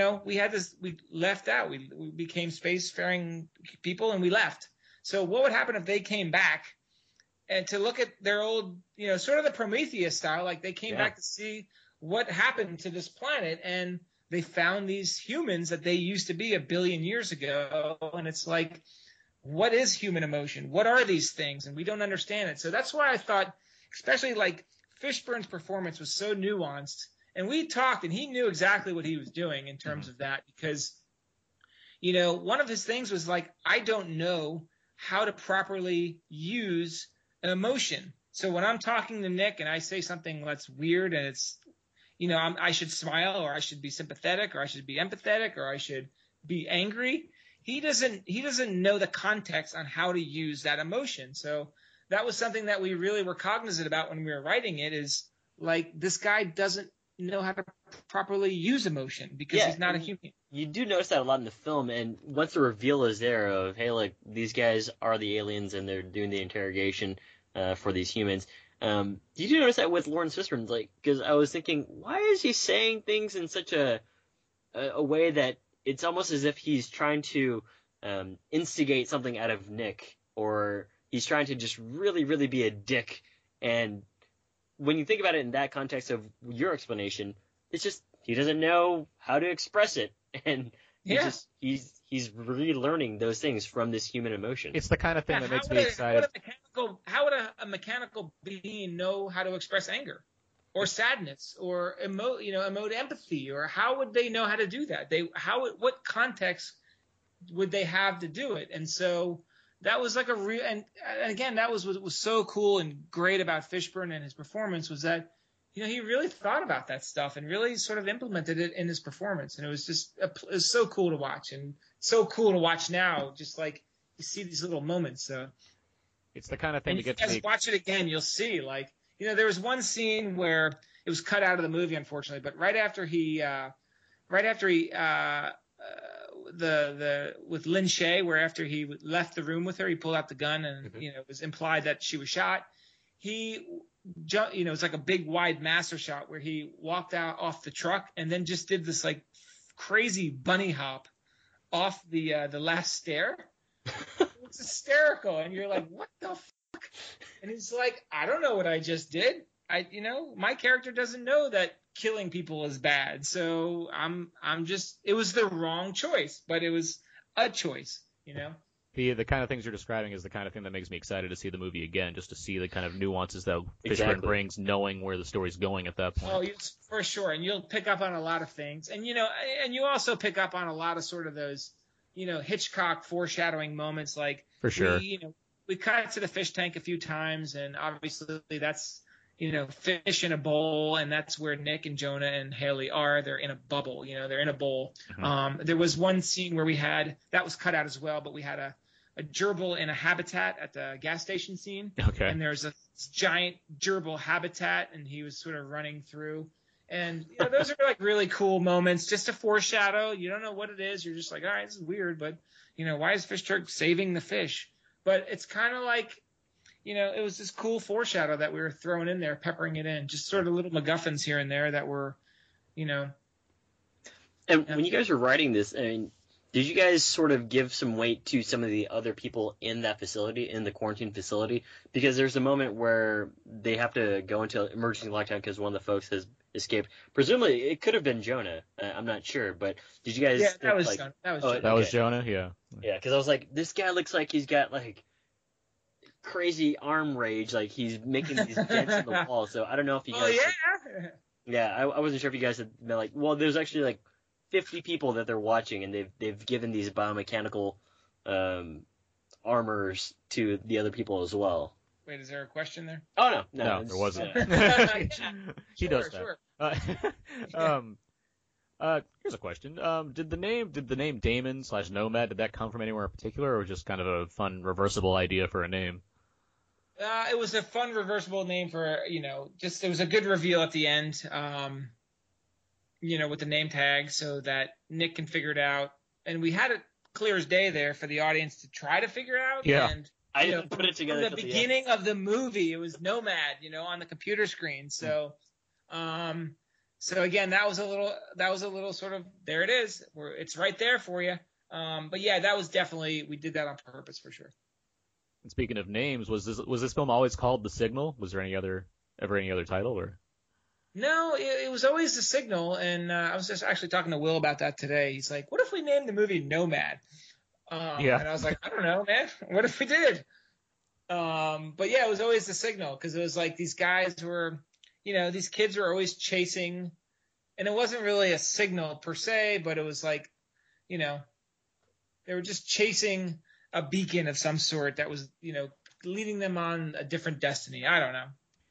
left out. We became spacefaring people and we left. So what would happen if they came back? And to look at their old, you know, sort of the Prometheus style, like they came back to see what happened to this planet, and they found these humans that they used to be 1 billion years ago. And it's like, what is human emotion? What are these things? And we don't understand it. So that's why I thought, especially like Fishburne's performance was so nuanced. And we talked, and he knew exactly what he was doing in terms of that, because, you know, one of his things was like, I don't know how to properly use an emotion. So when I'm talking to Nick and I say something that's weird and it's, you know, I should smile, or I should be sympathetic, or I should be empathetic, or I should be angry, he doesn't know the context on how to use that emotion. So that was something that we really were cognizant about when we were writing it, is like, this guy doesn't know how to properly use emotion because he's not a human. You do notice that a lot in the film, and once the reveal is there of, hey, like, these guys are the aliens and they're doing the interrogation for these humans, you do notice that with Lawrence Fishburne, like, because I was thinking, why is he saying things in such a way that it's almost as if he's trying to instigate something out of Nick, or he's trying to just really, really be a dick. And when you think about it in that context of your explanation, it's just he doesn't know how to express it, and he's relearning those things from this human emotion. It's the kind of thing that makes me excited. How would a mechanical being know how to express anger? or sadness or emote empathy, or how would they know how to do that? What context would they have to do it? And so that was like a real, and again, that was what was so cool and great about Fishburne and his performance, was that, he really thought about that stuff and really sort of implemented it in his performance. And it was just, it was so cool to watch, and so cool to watch now, just like you see these little moments. It's the kind of thing to get to see. Watch it again, you'll see, like, there was one scene where it was cut out of the movie, unfortunately, but right after he with Lin Shaye, where after he left the room with her, he pulled out the gun, and it was implied that she was shot. It's like a big wide master shot where he walked out off the truck and then just did this like crazy bunny hop off the last stair. It's hysterical, and you're like, what the fuck? And he's like, I don't know what I just did. My character doesn't know that killing people is bad. So I'm just, it was the wrong choice, but it was a choice, The kind of things you're describing is the kind of thing that makes me excited to see the movie again, just to see the kind of nuances that Fishburne brings, knowing where the story's going at that point. Oh, for sure. And you'll pick up on a lot of things. And, and you also pick up on a lot of sort of those, Hitchcock foreshadowing moments. Like, for sure. We cut to the fish tank a few times, and obviously that's, fish in a bowl, and that's where Nick and Jonah and Haley are. They're in a bubble, they're in a bowl. Mm-hmm. There was one scene where that was cut out as well, but we had a gerbil in a habitat at the gas station scene. Okay. And there's a giant gerbil habitat, and he was sort of running through. And those are like really cool moments, just to foreshadow. You don't know what it is. You're just like, all right, this is weird, but why is Fish Turk saving the fish? But it's kind of like, it was this cool foreshadow that we were throwing in there, peppering it in, just sort of little MacGuffins here and there that were, And when you guys were writing this, I mean, did you guys sort of give some weight to some of the other people in that facility, in the quarantine facility? Because there's a moment where they have to go into emergency lockdown because one of the folks has escaped. Presumably, it could have been Jonah. I'm not sure, but did you guys? Yeah, that was Jonah. That was Jonah. Yeah. Yeah, because I was like, this guy looks like he's got like crazy arm rage, like he's making these dents in the wall. So I don't know if you guys. Oh yeah. Yeah, I wasn't sure if you guys had been like, well, there's actually like 50 people that they're watching, and they've given these biomechanical armors to the other people as well. Wait, is there a question there? Oh no, there wasn't. He does that. Sure. Here's a question. Did the name Damon/Nomad, did that come from anywhere in particular, or just kind of a fun reversible idea for a name? It was a fun reversible name for, just it was a good reveal at the end. With the name tag, so that Nick can figure it out. And we had it clear as day there for the audience to try to figure out. Yeah. And, I didn't put it together. From the beginning of the movie, it was Nomad, on the computer screen. So, so again, that was a little sort of, there it is. It's right there for you. But yeah, that was definitely, we did that on purpose for sure. And speaking of names, was this film always called The Signal? Was there ever any other title, or? No, it was always The Signal, and I was just actually talking to Will about that today. He's like, what if we named the movie Nomad? Yeah. And I was like, I don't know, man. What if we did? But yeah, it was always The Signal, because it was like these guys were, these kids were always chasing, and it wasn't really a signal per se, but it was like, they were just chasing a beacon of some sort that was, leading them on a different destiny. I don't know.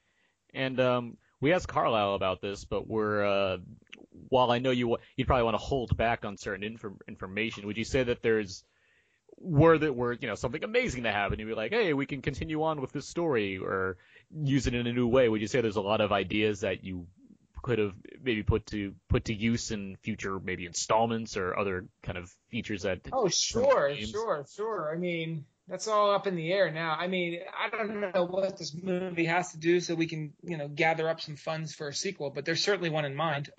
And we asked Carlisle about this, but while I know you'd probably want to hold back on certain information, would you say that were something amazing to happen, you'd be like, hey, we can continue on with this story or use it in a new way? Would you say there's a lot of ideas that you could have maybe put to use in future maybe installments or other kind of features that? Oh, sure. I mean, that's all up in the air now. I mean, I don't know what this movie has to do so we can, gather up some funds for a sequel, but there's certainly one in mind.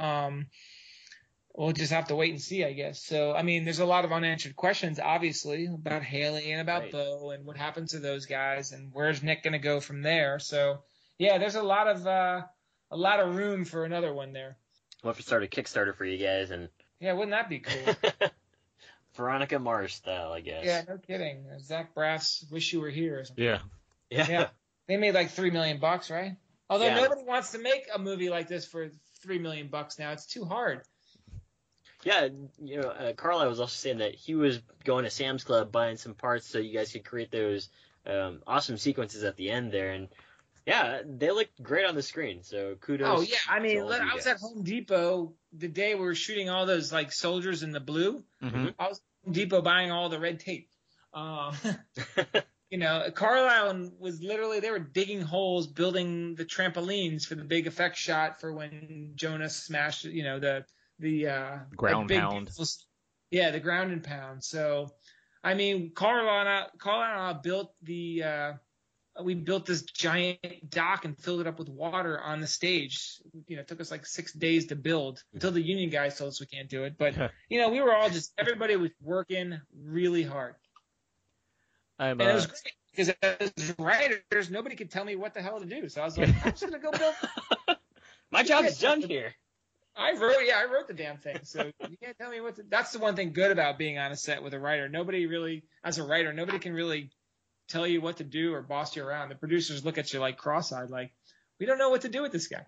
We'll just have to wait and see, I guess. So, I mean, there's a lot of unanswered questions, obviously, about Haley and about Bo and what happened to those guys and where's Nick going to go from there. So, yeah, there's a lot of room for another one there. We'll have to start a Kickstarter for you guys, and yeah, wouldn't that be cool? Veronica Mars style, I guess. Yeah, no kidding. Zach Braff's "Wish You Were Here" or something. Yeah. They made like $3 million, right? Although nobody wants to make a movie like this for $3 million now. It's too hard. Yeah, Carlisle was also saying that he was going to Sam's Club buying some parts so you guys could create those awesome sequences at the end there. And yeah, they looked great on the screen. So kudos. Oh yeah, I mean, I was at Home Depot the day we were shooting all those like soldiers in the blue. Mm-hmm. I was at Home Depot buying all the red tape. Carlisle was literally, they were digging holes, building the trampolines for the big effect shot for when Jonah smashed, the ground pound. Yeah, the ground and pound. So, I mean, Carlisle and I built we built this giant dock and filled it up with water on the stage. It took us like 6 days to build until the union guys told us we can't do it. But, we were all everybody was working really hard. And it was great because as writers, nobody could tell me what the hell to do. So I was like, I'm just going to go build. My job's done here. I wrote the damn thing. So you can't tell me what to. That's the one thing good about being on a set with a writer. Nobody can really tell you what to do or boss you around. The producers look at you like cross-eyed, like, we don't know what to do with this guy.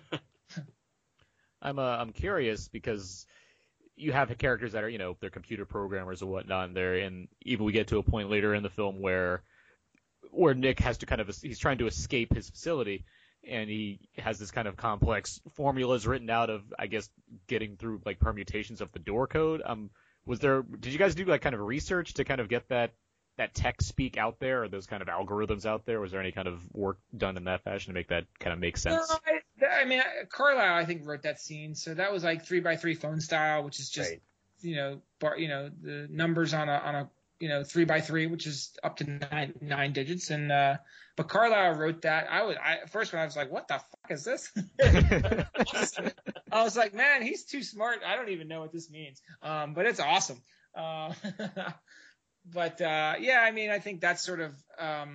I'm curious because you have characters that are, they're computer programmers and whatnot in there, and even we get to a point later in the film where Nick has to he's trying to escape his facility, and he has this kind of complex formulas written out of, I guess, getting through like permutations of the door code. Did you guys do like kind of research to kind of get that tech speak out there, or those kind of algorithms out there? Was there any kind of work done in that fashion to make that kind of make sense? No, I mean, Carlisle, I think, wrote that scene. So that was like 3x3 phone style, which is just, the numbers on a 3x3, which is up to nine digits. And, but Carlisle wrote that. First when I was like, what the fuck is this? I was like, man, he's too smart. I don't even know what this means. But it's awesome. But I mean, I think that's sort of,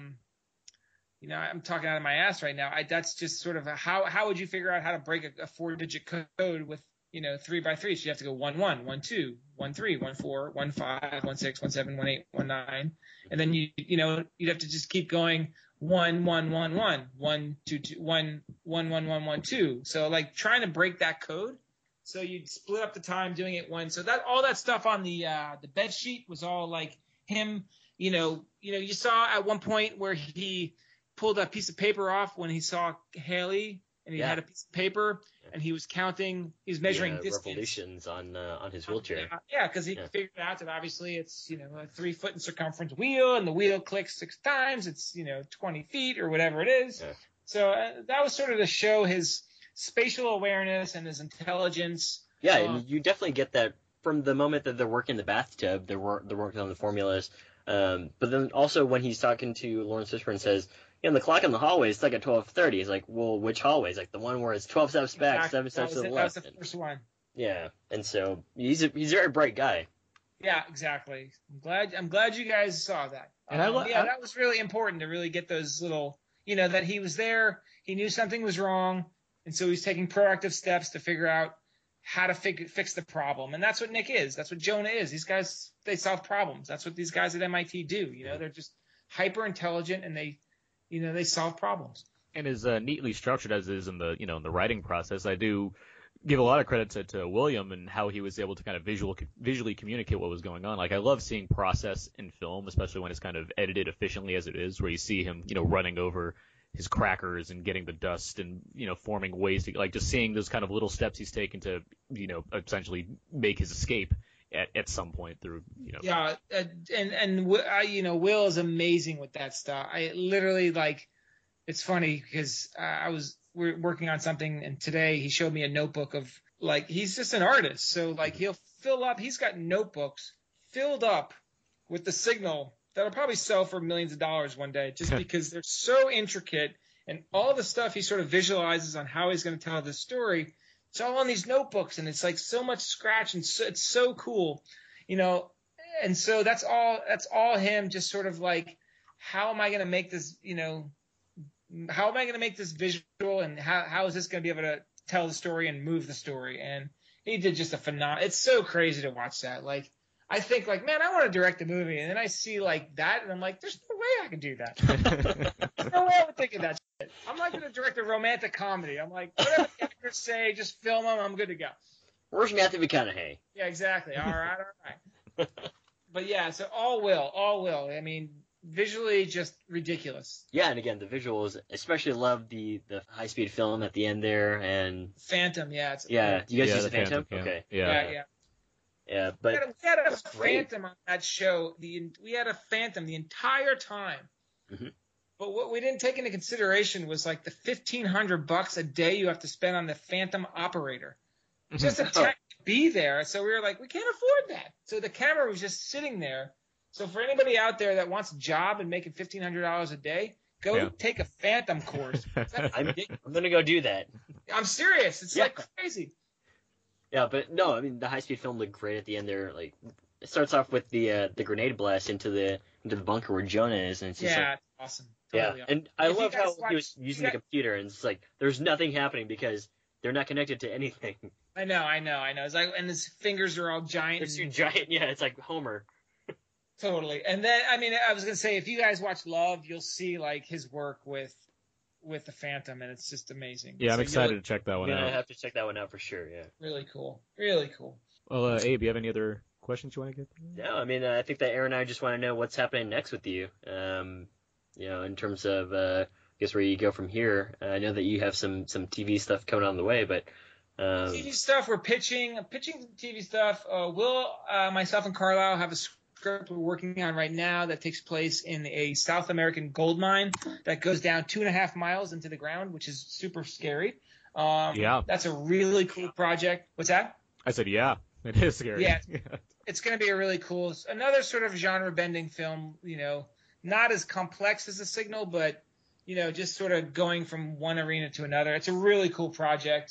I'm talking out of my ass right now. That's just sort of how would you figure out how to break a 4-digit code with 3x3? So you have to go 1 1, 1 2, 1 3, 1 4, 1 5, 1 6, 1 7, 1 8, 1 9, and then you'd have to just keep going 1 1 1 1 1 2 2 1 1 1 1 1 2. So like trying to break that code. So you'd split up the time doing it one. So that all that stuff on the bed sheet was all like him. You saw at one point where he pulled a piece of paper off when he saw Haley, and he had a piece of paper, and he was measuring distance. Revolutions on his wheelchair. Because he figured out that obviously it's, a 3 foot in circumference wheel, and the wheel clicks 6 times. It's, 20 feet or whatever it is. Yeah. So that was sort of to show his spatial awareness and his intelligence. Yeah, and you definitely get that from the moment that they're working in the bathtub. They're working on the formulas. But then also when he's talking to Lawrence Fishburne, says, the clock in the hallway is stuck at 12:30. He's like, well, which hallway? It's like the one where it's 12 steps back, 7 steps to the left. That was the first one. Yeah, and so he's a very bright guy. Yeah, exactly. I'm glad you guys saw that. And that was really important to really get those little, that he was there, he knew something was wrong, and so he's taking proactive steps to figure out how to fix the problem. And that's what Nick is. That's what Jonah is. These guys, they solve problems. That's what these guys at MIT do. They're just hyper intelligent, and they solve problems. And as neatly structured as it is in the in the writing process, I do give a lot of credit to William and how he was able to kind of visually communicate what was going on. Like, I love seeing process in film, especially when it's kind of edited efficiently as it is, where you see him running over his crackers and getting the dust and forming ways to, like, just seeing those kind of little steps he's taken to essentially make his escape at some point through Will is amazing with that stuff. I literally, like, it's funny because we're working on something, and today he showed me a notebook of, like, he's just an artist, so like he's got notebooks filled up with the signal that'll probably sell for millions of dollars one day, just because they're so intricate, and all the stuff he sort of visualizes on how he's going to tell this story. It's all on these notebooks, and it's like so much scratch, and it's so cool, and so that's all him, just sort of like, how am I going to make this, how am I going to make this visual, and how is this going to be able to tell the story and move the story? And he did just a phenomenal. It's so crazy to watch that. Like, I think, like, man, I want to direct a movie, and then I see like that, and I'm like, there's no way I can do that. There's no way I would think of that shit. it. I'm not going to direct a romantic comedy. I'm like, whatever the actors say, just film them. I'm good to go. Where's Matthew McConaughey? Yeah, exactly. All right. But yeah, so all will. I mean, visually just ridiculous. Yeah, and again, the visuals, especially love the high-speed film at the end there, and Phantom, yeah. You guys use the Phantom? Okay. Yeah, but we had a Phantom on that show. We had a Phantom the entire time. Mm-hmm. But what we didn't take into consideration was like the $1,500 a day you have to spend on the Phantom operator. Just to be there. So we were like, we can't afford that. So the camera was just sitting there. So for anybody out there that wants a job and making $1,500 a day, go take a Phantom course. I'm going to go do that. I'm serious. It's like crazy. Yeah, but no, I mean, the high-speed film looked great at the end there. Like, it starts off with the grenade blast into the bunker where Jonah is, and it's just it's awesome. Totally awesome. And I love how he was using the computer, and it's like there's nothing happening because they're not connected to anything. I know. It's like, and his fingers are all giant. It's giant, yeah. It's like Homer. Totally. And then, I mean, I was gonna say, if you guys watch Love, you'll see like his work with the Phantom, and it's just amazing. Yeah, I'm excited to check that one out. I have to check that one out for sure. Yeah. Really cool. Really cool. Well, Abe, you have any other questions you want to get? No, I mean, I think that Aaron and I just want to know what's happening next with you. In terms of, I guess where you go from here. I know that you have some TV stuff coming on the way, but. TV stuff, we're pitching TV stuff. Will, myself and Carlisle have a script we're working on right now that takes place in a South American gold mine that goes down 2.5 miles into the ground, which is super scary. That's a really cool project. What's that? I said, yeah, it is scary. Yeah, it's going to be a really cool, another sort of genre-bending film, not as complex as The Signal, but, just sort of going from one arena to another. It's a really cool project.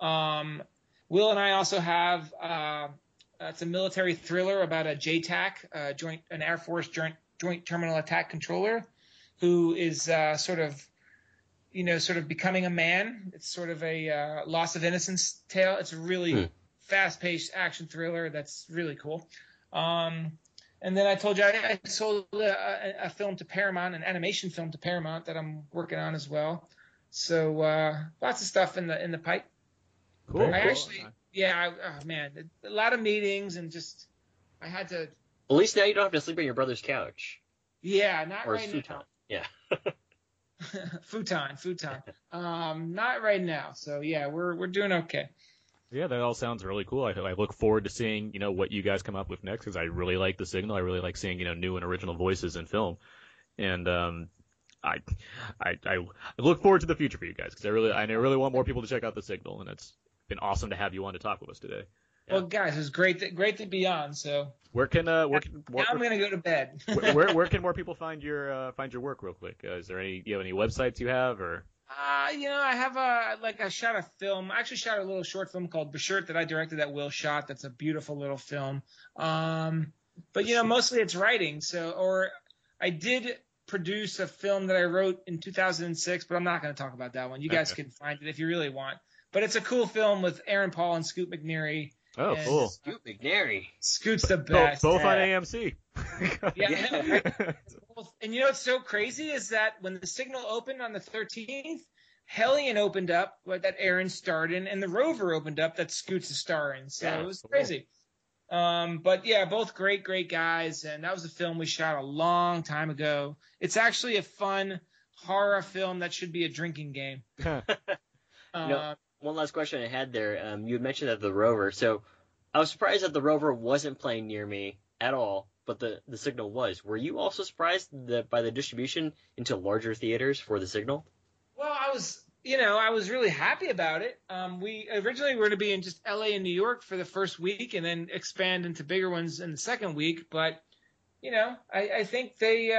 Will and I also have it's a military thriller about a JTAC, an Air Force Joint Terminal Attack Controller, who is sort of becoming a man. It's sort of a loss of innocence tale. It's a really fast-paced action thriller that's really cool. And then I told you I sold a film to Paramount, an animation film to Paramount that I'm working on as well. So lots of stuff in the pipe. Cool. A lot of meetings and just I had to. At least now you don't have to sleep on your brother's couch. Yeah, not or right futon. now. Yeah. Futon. Not right now. So yeah, we're doing okay. Yeah, that all sounds really cool. I look forward to seeing what you guys come up with next, because I really like The Signal. I really like seeing new and original voices in film, and I look forward to the future for you guys, because I really want more people to check out The Signal, and it's been awesome to have you on to talk with us today. Well, guys, it was great to be on. So now I'm gonna go to bed. where can more people find your work real quick? Is there do you have any websites you have, or? I have I shot a film. I actually shot a little short film called Bashert that I directed that Will shot. That's a beautiful little film. But mostly it's writing. Or I did produce a film that I wrote in 2006, but I'm not going to talk about that one. You guys can find it if you really want. But it's a cool film with Aaron Paul and Scoot McNairy. Oh, cool. Scoot McNairy. Scoot's the best. Both on AMC. Yeah. And what's so crazy is that when The Signal opened on the 13th, Hellion opened up that Aaron starred in, and The Rover opened up that Scoot's a star in. So it was crazy. But yeah, both great guys, and that was a film we shot a long time ago. It's actually a fun horror film that should be a drinking game. One last question I had there. You had mentioned that The Rover. So I was surprised that The Rover wasn't playing near me at all, but the Signal was. Were you also surprised by the distribution into larger theaters for The Signal? Well, I was really happy about it. We originally were going to be in just LA and New York for the first week and then expand into bigger ones in the second week. But, I think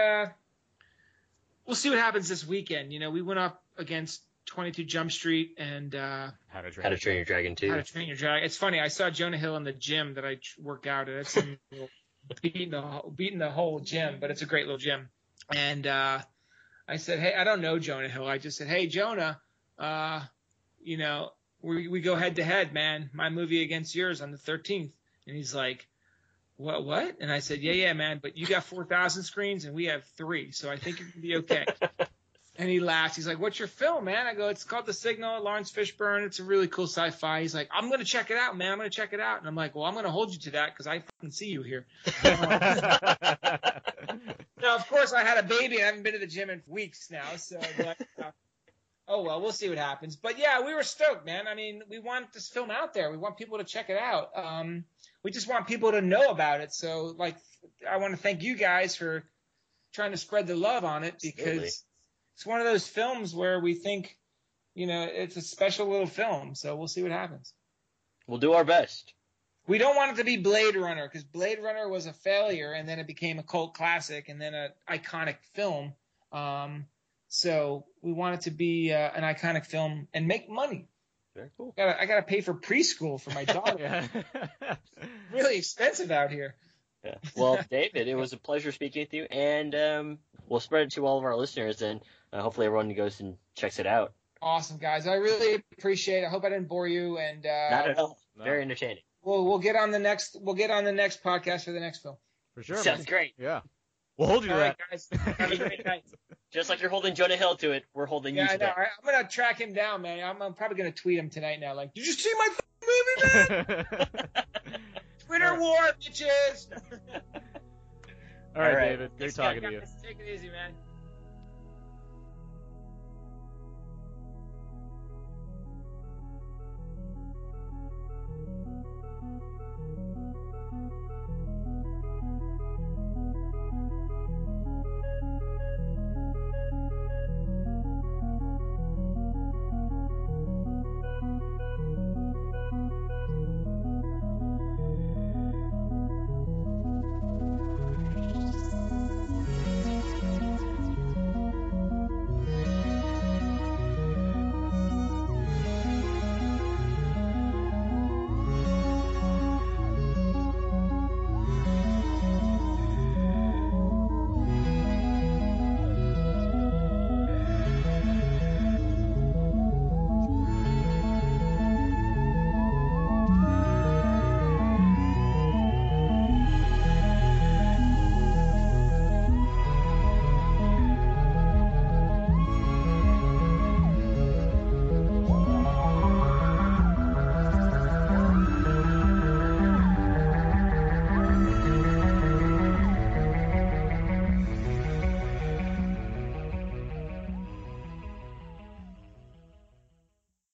we'll see what happens this weekend. We went up against 22 Jump Street and How to Train Your Dragon 2. How to Train Your Dragon. It's funny. I saw Jonah Hill in the gym that I work out at. It's beating the whole gym, but it's a great little gym. And I said, hey, I don't know Jonah Hill. I just said, hey, Jonah, we go head to head, man. My movie against yours on the 13th. And he's like, what? And I said, yeah, man, but you got 4,000 screens and we have 3, so I think it can be okay. And he laughs. He's like, "What's your film, man?" I go, "It's called The Signal." Lawrence Fishburne. It's a really cool sci-fi. He's like, "I'm gonna check it out, man. I'm gonna check it out." And I'm like, "Well, I'm gonna hold you to that because I fucking see you here." Now, of course, I had a baby and I haven't been to the gym in weeks now. So, oh well, we'll see what happens. But yeah, we were stoked, man. I mean, we want this film out there. We want people to check it out. We just want people to know about it. So, like, I want to thank you guys for trying to spread the love on it because. Absolutely. It's one of those films where we think, it's a special little film. So we'll see what happens. We'll do our best. We don't want it to be Blade Runner because Blade Runner was a failure and then it became a cult classic and then an iconic film. So we want it to be an iconic film and make money. Very cool. I gotta pay for preschool for my daughter. Really expensive out here. Yeah. Well, David, it was a pleasure speaking with you, and we'll spread it to all of our listeners, and hopefully everyone goes and checks it out. Awesome, guys. I really appreciate it. I hope I didn't bore you. And not at all. No. Very entertaining. We'll get on the next podcast for the next film. For sure. Sounds great. Yeah. We'll hold you to that. Guys. Have a great night. Just like you're holding Jonah Hill to it, we're holding you to that. I'm gonna track him down, man. I'm probably gonna tweet him tonight now. Like, did you see my movie, man? Twitter war, bitches. All right, David. Great talking to you. Take it easy, man.